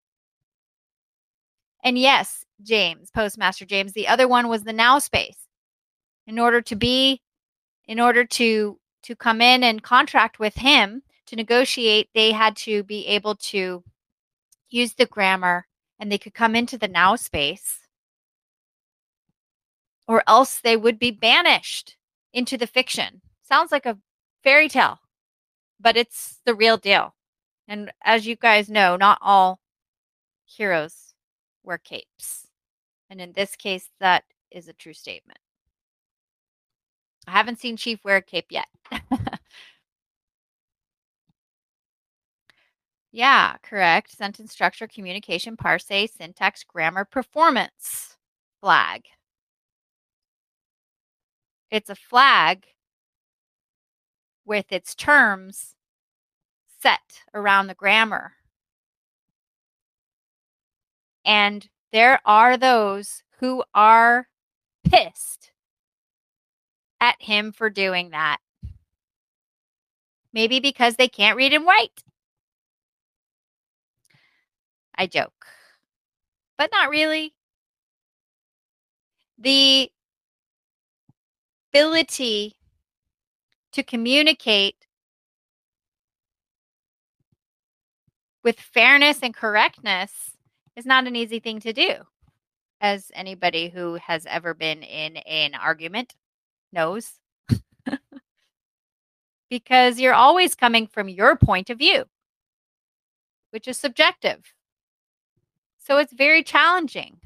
And yes, James, Postmaster James, the other one was the now space. In order to come in and contract with him to negotiate, they had to be able to use the grammar, and they could come into the now space, or else they would be banished into the fiction. Sounds like a fairy tale, but it's the real deal. And as you guys know, not all heroes wear capes. And in this case, that is a true statement. I haven't seen Chief wear a cape yet. Yeah, correct. Sentence structure, communication, parse, syntax, grammar, performance. Flag. It's a flag with its terms set around the grammar. And there are those who are pissed at him for doing that. Maybe because they can't read and write. I joke, but not really. The ability to communicate with fairness and correctness is not an easy thing to do, as anybody who has ever been in an argument knows. Because you're always coming from your point of view, which is subjective. So it's very challenging.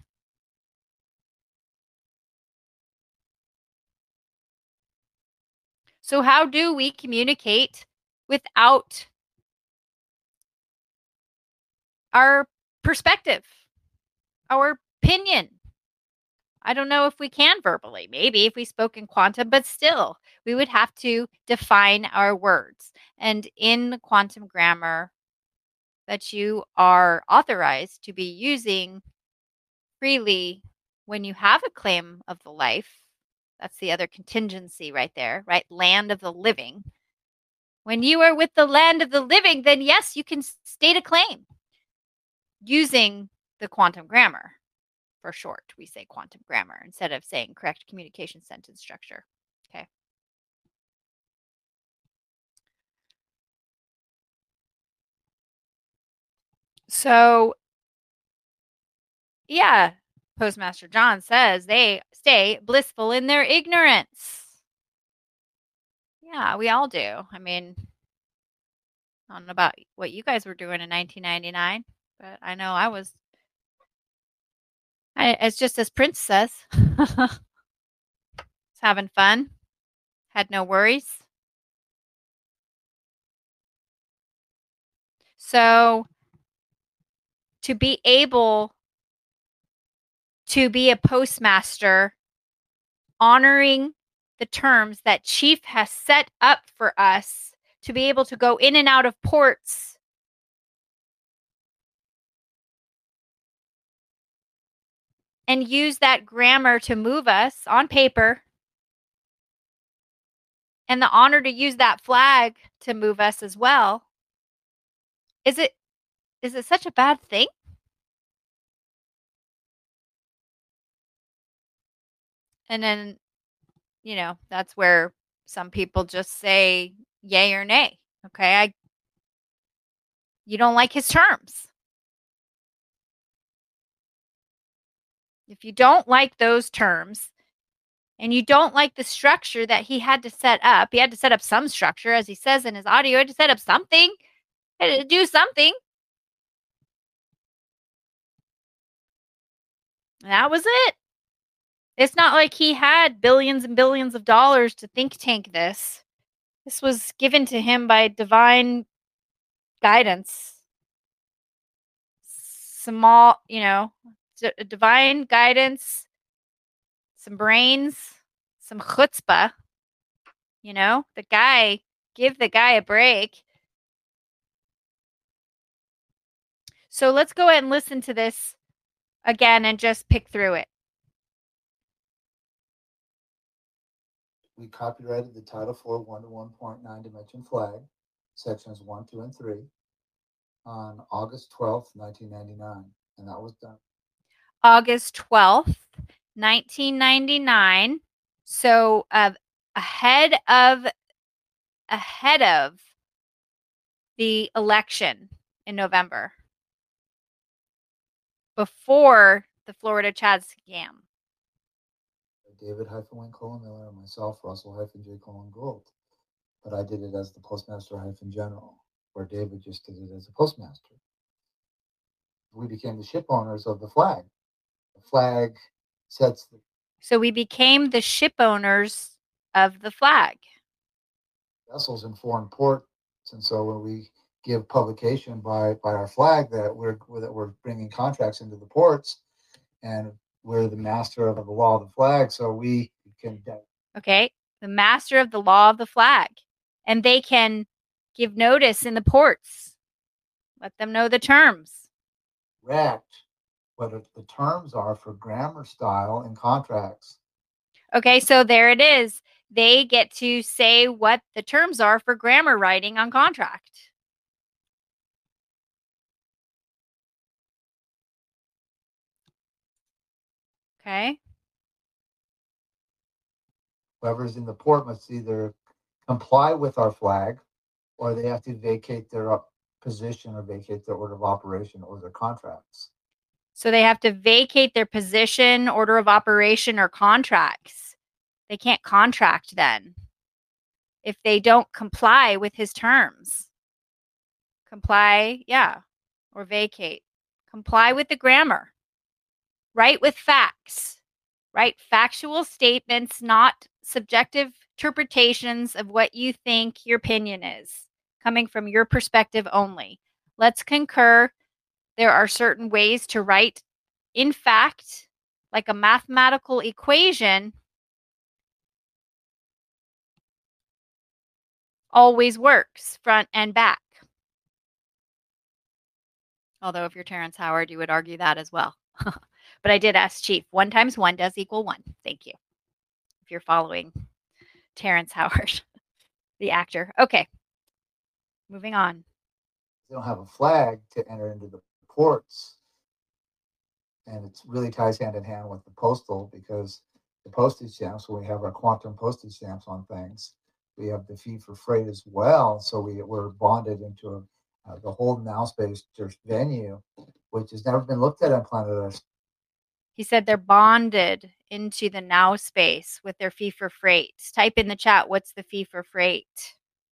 So how do we communicate without our perspective, our opinion? I don't know if we can verbally. Maybe if we spoke in quantum, but still, we would have to define our words. And in the quantum grammar that you are authorized to be using freely when you have a claim of the life, that's the other contingency right there, right? Land of the living. When you are with the land of the living, then yes, you can state a claim using the quantum grammar. For short, we say quantum grammar instead of saying correct communication sentence structure. Okay. So, yeah, Postmaster John says they stay blissful in their ignorance. Yeah, we all do. I mean, I don't know about what you guys were doing in 1999, but I know I was. It's just as Prince says, was having fun, had no worries. So, to be able to be a postmaster, honoring the terms that Chief has set up for us to be able to go in and out of ports and use that grammar to move us on paper, and the honor to use that flag to move us as well. Is it such a bad thing? And then, that's where some people just say yay or nay. Okay, you don't like his terms. If you don't like those terms and you don't like the structure that he had to set up, he had to set up some structure, as he says in his audio, he had to set up something, he had to do something. And that was it. It's not like he had billions and billions of dollars to think tank this. This was given to him by divine guidance. Small, divine guidance, some brains, some chutzpah. Give the guy a break. So let's go ahead and listen to this again and just pick through it. We copyrighted the Title IV 1 to 1.9 dimension flag, sections 1, 2, and 3, on August 12th, 1999, and that was done. August 12th, 1999. So ahead of the election in November, before the Florida Chad scam. David-Wayne Colin Miller and myself, Russell-J. Colin Gould. But I did it as the Postmaster-General, where David just did it as a postmaster. We became the ship owners of the flag. The flag sets the... So we became the ship owners of the flag. Vessels in foreign ports, and so when we give publication by our flag that we're bringing contracts into the ports, and we're the master of the law of the flag, so we can... Okay, the master of the law of the flag. And they can give notice in the ports. Let them know the terms. Correct. What the terms are for grammar style in contracts. Okay, so there it is. They get to say what the terms are for grammar writing on contract. Okay. Whoever's in the port must either comply with our flag, or they have to vacate their position or vacate their order of operation or their contracts. So they have to vacate their position, order of operation, or contracts. They can't contract then if they don't comply with his terms. Comply, yeah, or vacate. Comply with the grammar. Write with facts. Write factual statements, not subjective interpretations of what you think your opinion is, coming from your perspective only. Let's concur. There are certain ways to write in fact, like a mathematical equation, always works front and back. Although if you're Terrence Howard, you would argue that as well. But I did ask Chief, 1 times 1 does equal 1. Thank you. If you're following Terrence Howard, the actor. Okay. Moving on. They don't have a flag to enter into the ports. And it really ties hand in hand with the postal, because the postage stamps, when we have our quantum postage stamps on things, we have the fee for freight as well. So we're bonded into the whole now space venue, which has never been looked at on planet Earth. He said they're bonded into the now space with their fee for freight. Type in the chat, what's the fee for freight?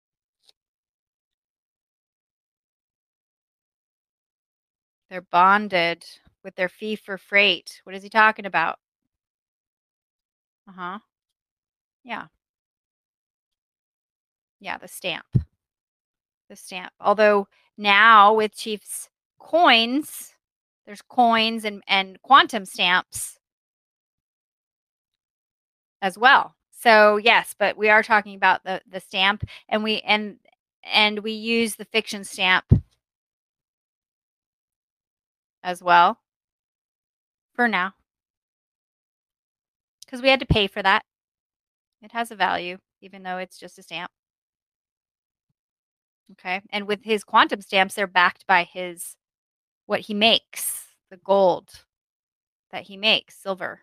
They're bonded with their fee for freight. What is he talking about? Uh-huh. Yeah. Yeah, the stamp. The stamp. Although now with Chief's coins, there's coins and quantum stamps as well. So yes, but we are talking about the stamp, and we use the fiction stamp as well for now, because we had to pay for that. It has a value, even though it's just a stamp. Okay, and with his quantum stamps, they're backed by what he makes, the gold that he makes, silver.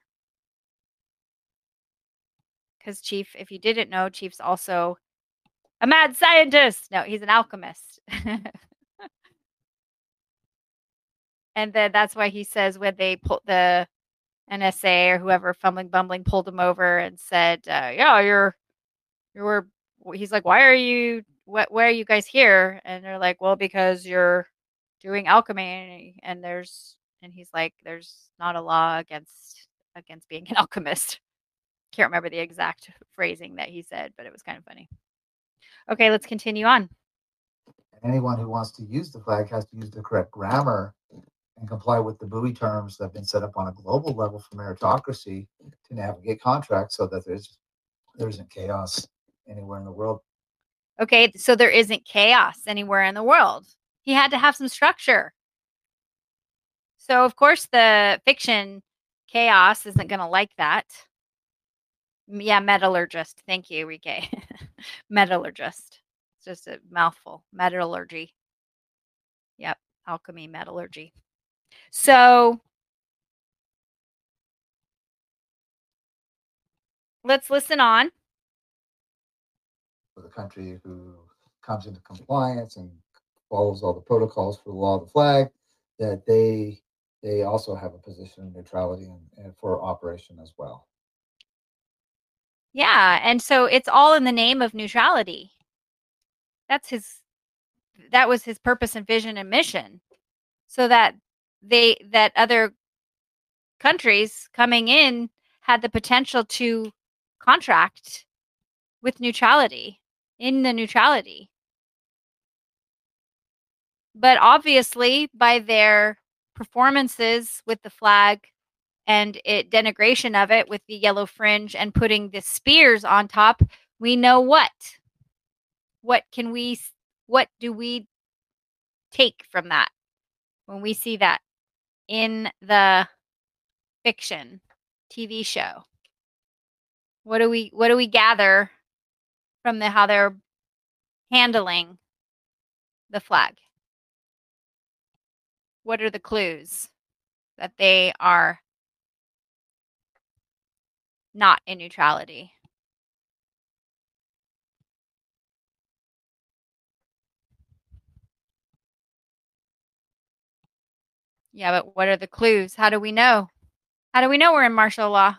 Because Chief, if you didn't know, Chief's also a mad scientist. No, he's an alchemist. And then that's why he says when they pulled the NSA or whoever bumbling pulled him over and said, yeah, you're, he's like, why are you guys here? And they're like, well, because you're doing alchemy. And he's like, there's not a law against being an alchemist. Can't remember the exact phrasing that he said, but it was kind of funny. Okay, let's continue on. Anyone who wants to use the flag has to use the correct grammar and comply with the buoy terms that have been set up on a global level for meritocracy to navigate contracts so that there isn't chaos anywhere in the world. Okay, so there isn't chaos anywhere in the world. He had to have some structure. So, of course, the fiction chaos isn't going to like that. Yeah, metallurgist. Thank you, Rike. Metallurgist. It's just a mouthful. Metallurgy. Yep, alchemy, metallurgy. So, let's listen on. For the country who comes into compliance and follows all the protocols for the law of the flag, that they also have a position of neutrality and for operation as well. Yeah, and so it's all in the name of neutrality. That was his purpose and vision and mission, so that other countries coming in had the potential to contract with neutrality, in the neutrality. But obviously, by their performances with the flag and denigration of it with the yellow fringe and putting the spears on top, we know what do we take from that when we see that in the fiction TV show? What do we gather from how they're handling the flag? What are the clues that they are not in neutrality? Yeah, but what are the clues? How do we know? How do we know we're in martial law?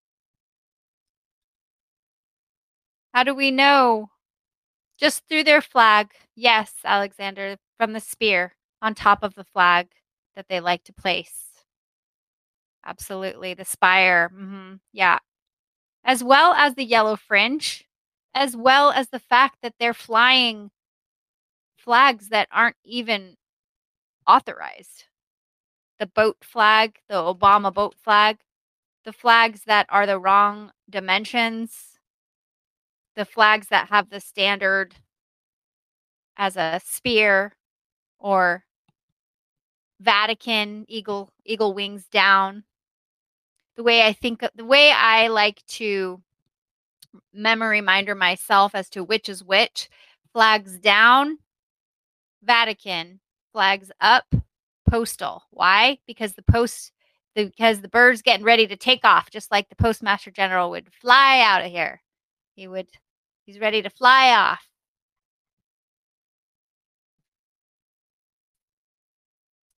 How do we know? Just through their flag. Yes, Alexander, from the spear on top of the flag that they like to place. Absolutely. The spire. Yeah. As well as the yellow fringe, as well as the fact that they're flying flags that aren't even authorized. The boat flag, the Obama boat flag, the flags that are the wrong dimensions, the flags that have the standard as a spear or Vatican eagle wings down. The way I like to memory minder myself as to which is which: flags down, Vatican; flags up, postal. Why? Because the bird's getting ready to take off, just like the Postmaster General would fly out of here. He's ready to fly off.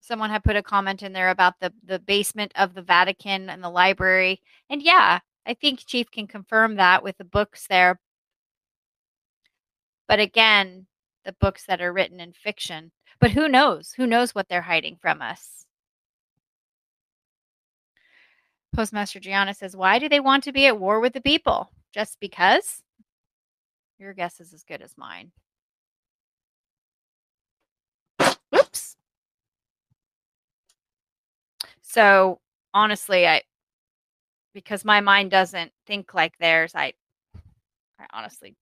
Someone had put a comment in there about the basement of the Vatican and the library. And yeah, I think Chief can confirm that with the books there. But again, the books that are written in fiction. But who knows? Who knows what they're hiding from us? Postmaster Gianna says, why do they want to be at war with the people? Just because? Your guess is as good as mine. Oops. So honestly, because my mind doesn't think like theirs, I honestly,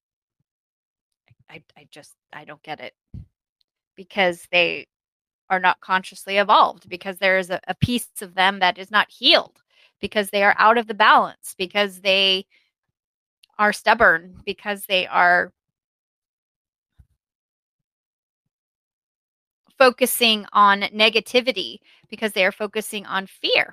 I don't get it. Because they are not consciously evolved, because there is a piece of them that is not healed, because they are out of the balance, because they are stubborn, because they are focusing on negativity, because they are focusing on fear.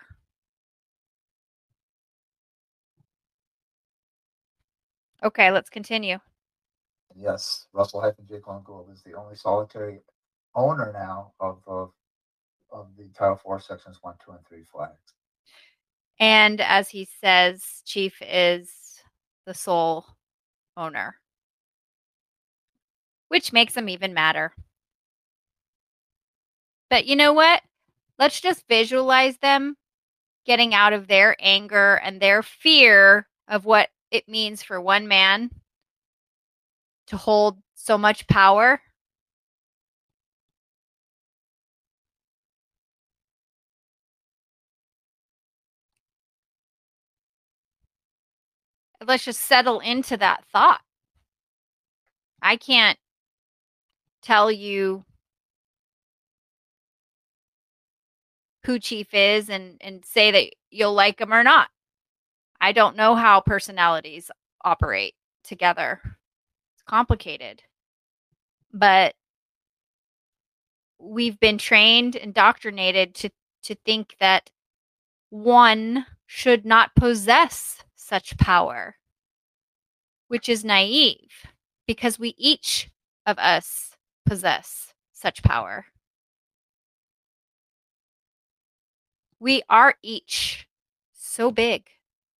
Okay, let's continue. Yes, Russell-J. Gould is the only solitary owner now of the Title IV Sections 1, 2, and 3 flags. And as he says, Chief is the sole owner, which makes him even madder. But you know what? Let's just visualize them getting out of their anger and their fear of what it means for one man to hold so much power. Let's just settle into that thought. I can't tell you who Chief is and say that you'll like him or not. I don't know how personalities operate together. It's complicated. But we've been trained, indoctrinated to think that one should not possess such power, which is naive, because we each of us possess such power. We are each so big.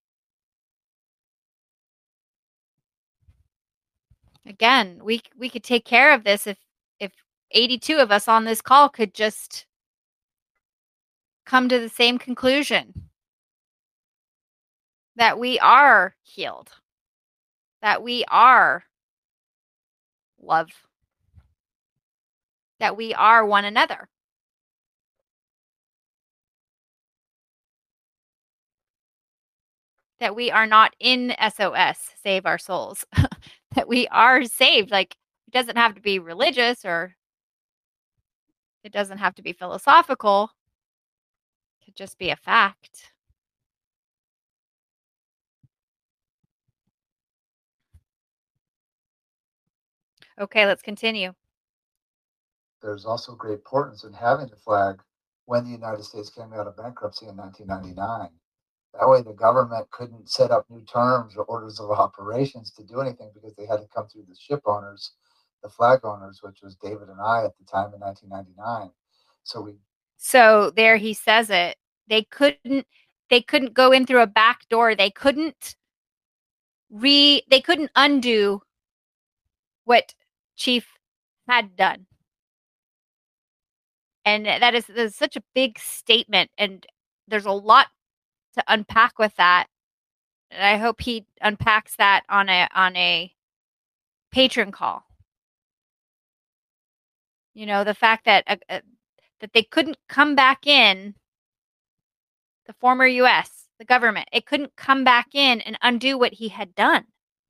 Again, we could take care of this if 82 of us on this call could just come to the same conclusion that we are healed, that we are love, that we are one another. That we are not in SOS, save our souls, that we are saved. Like, it doesn't have to be religious, or it doesn't have to be philosophical. It could just be a fact. Okay, let's continue. There's also great importance in having the flag when the United States came out of bankruptcy in 1999. That way, the government couldn't set up new terms or orders of operations to do anything, because they had to come through the ship owners, the flag owners, which was David and I at the time in 1999. So there he says it. They couldn't go in through a back door. They couldn't undo what Chief had done. And that is such a big statement, and there's a lot to unpack with that. And I hope he unpacks that on a patron call. You know, the fact that that they couldn't come back in, the former U.S., the government, it couldn't come back in and undo what he had done.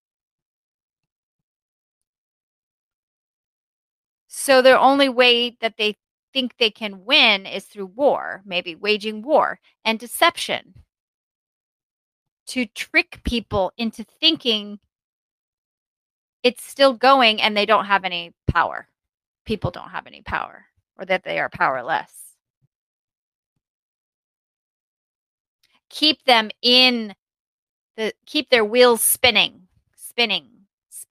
So the only way that they think they can win is through war, maybe waging war and deception, to trick people into thinking it's still going and they don't have any power. People don't have any power, or that they are powerless. Keep them keep their wheels spinning,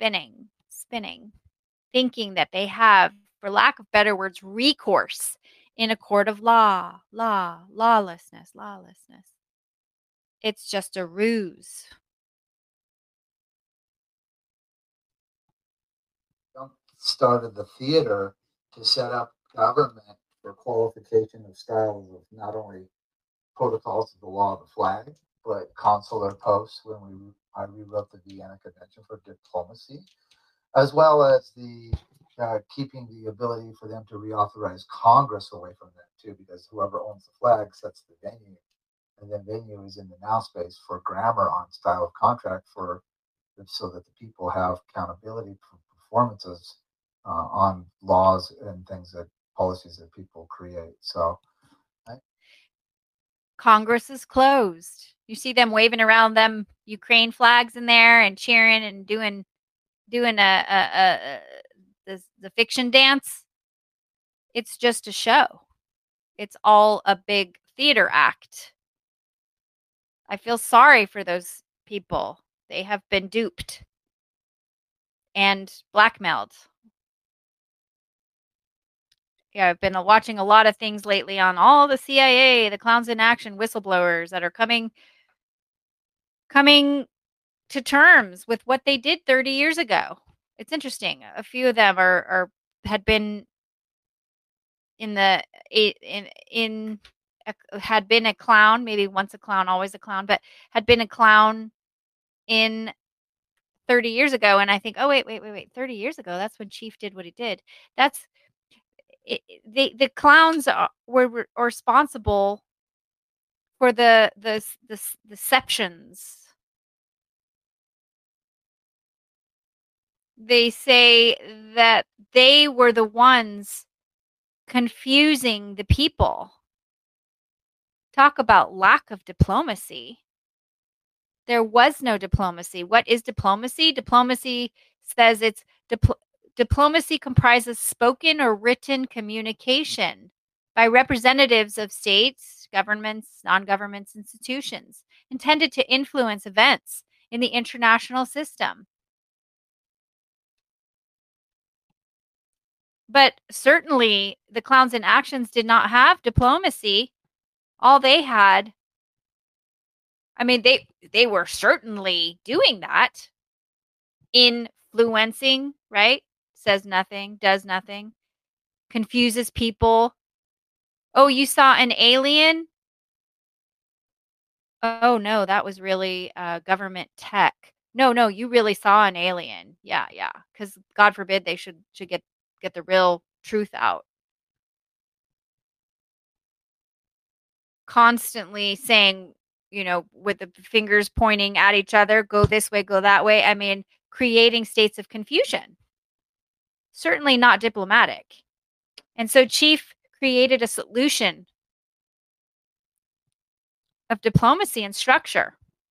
thinking that they have, for lack of better words, recourse in a court of lawlessness. It's just a ruse. Trump started the theater to set up government for qualification of styles of not only protocols of the law of the flag, but consular posts when I rewrote the Vienna Convention for diplomacy, as well as the keeping the ability for them to reauthorize Congress away from them too, because whoever owns the flag sets the venue, and then venue is in the now space for grammar on style of contract for so that the people have accountability for performances on laws and things that policies that people create. So Congress is closed. You see them waving around them Ukraine flags in there and cheering and doing the fiction dance. It's just a show. It's all a big theater act. I feel sorry for those people. They have been duped and blackmailed. Yeah, I've been watching a lot of things lately on all the CIA, the clowns in action whistleblowers that are coming to terms with what they did 30 years ago. It's interesting. A few of them had been had been a clown, maybe once a clown, always a clown, but had been a clown in 30 years ago. And I think, oh, wait, 30 years ago, that's when Chief did what he did. That's the clowns were responsible for the deceptions. They say that they were the ones confusing the people. Talk about lack of diplomacy. There was no diplomacy. What is diplomacy? Diplomacy says it's diplomacy comprises spoken or written communication by representatives of states, governments, non-government institutions intended to influence events in the international system. But certainly the clowns in actions did not have diplomacy. All they had, I mean, they were certainly doing that. Influencing, right? Says nothing, does nothing, confuses people. Oh, you saw an alien? Oh, no, that was really government tech. No, you really saw an alien. Yeah. Because God forbid they should get the real truth out. Constantly saying, with the fingers pointing at each other, go this way, go that way. I mean, creating states of confusion. Certainly not diplomatic. And so Chief created a solution of diplomacy and structure.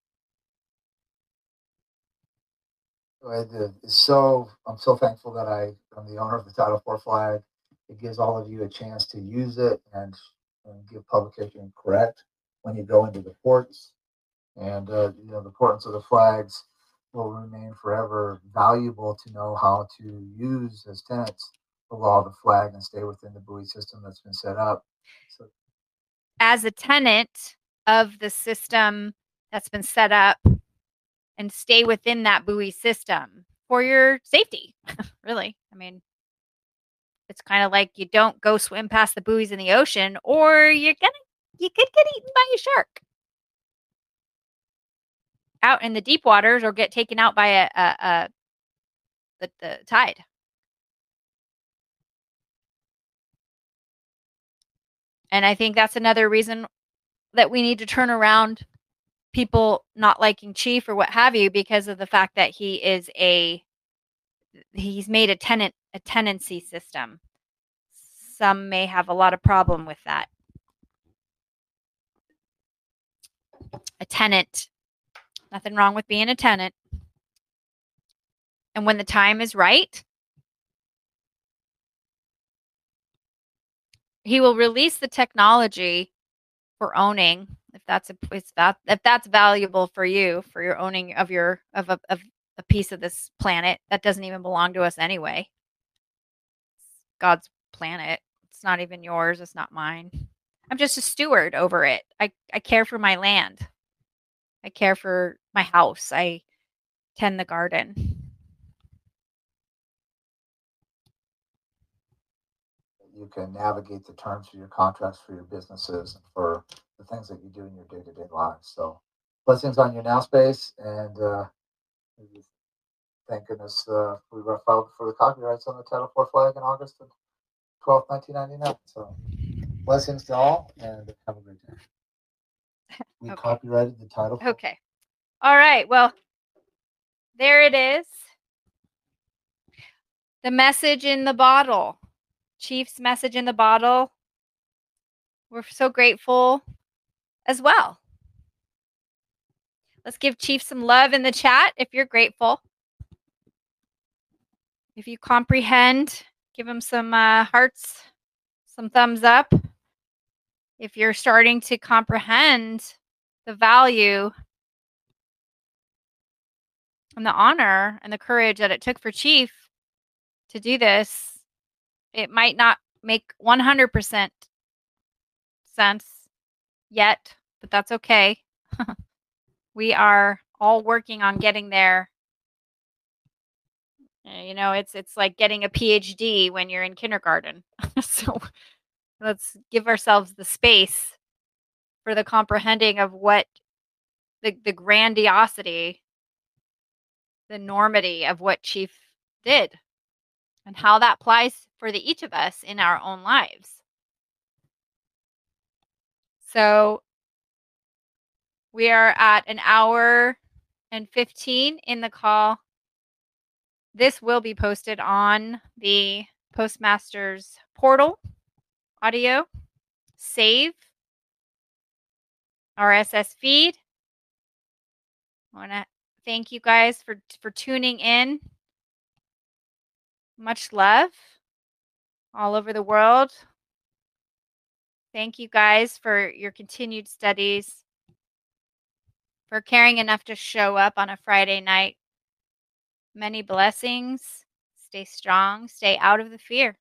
I'm so thankful that I'm the owner of the Title IV flag. It gives all of you a chance to use it and give publication correct when you go into the ports. And the importance of the flags will remain forever valuable to know how to use as tenants the law of the flag and stay within the buoy system that's been set up. So, as a tenant of the system that's been set up, and stay within that buoy system for your safety. Really. I mean, it's kind of like you don't go swim past the buoys in the ocean or you could get eaten by a shark out in the deep waters or get taken out by the tide. And I think that's another reason that we need to turn around people not liking Chief or what have you because of the fact that he's made a tenancy system. Some may have a lot of problem with that. A tenant. Nothing wrong with being a tenant. And when the time is right, he will release the technology for owning, if that's valuable for you, for your owning of a piece of this planet that doesn't even belong to us anyway. It's God's planet. It's not even yours. It's not mine. I'm just a steward over it. I care for my land. I care for my house. I tend the garden. You can navigate the terms for your contracts for your businesses and for the things that you do in your day-to-day lives. So blessings on you now, Space, and thank goodness we filed for the copyrights on the Title IV flag in August of 12th, 1999. So blessings to all, and have a great day. We Okay. copyrighted the Title IV. Okay. All right. Well, there it is. The message in the bottle. Chief's message in the bottle. We're so grateful as well. Let's give Chief some love in the chat if you're grateful. If you comprehend, give him some hearts, some thumbs up. If you're starting to comprehend the value and the honor and the courage that it took for Chief to do this, it might not make 100% sense yet, but that's okay. We are all working on getting there. You know, it's like getting a PhD when you're in kindergarten. So let's give ourselves the space for the comprehending of what the grandiosity, the enormity of what Chief did and how that applies for each of us in our own lives. So we are at an hour and 15 in the call. This will be posted on the Postmasters portal, audio, save, RSS feed. I want to thank you guys for tuning in. Much love all over the world. Thank you guys for your continued studies, for caring enough to show up on a Friday night. Many blessings. Stay strong. Stay out of the fear.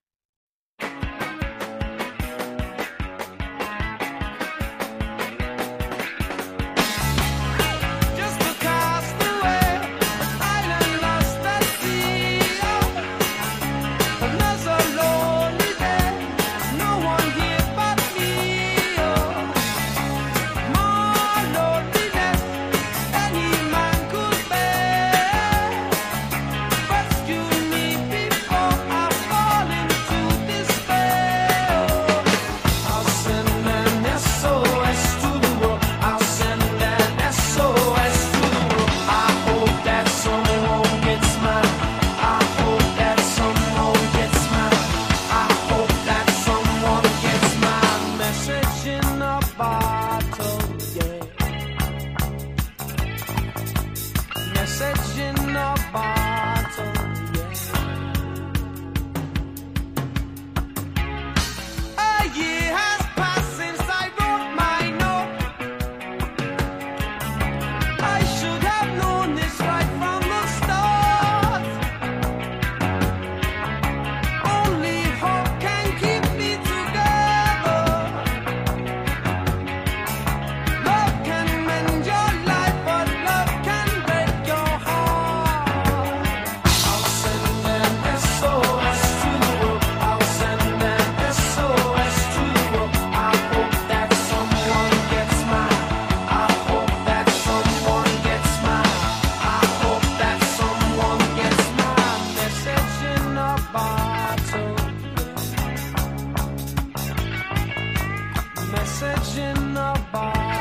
Message in a bottle.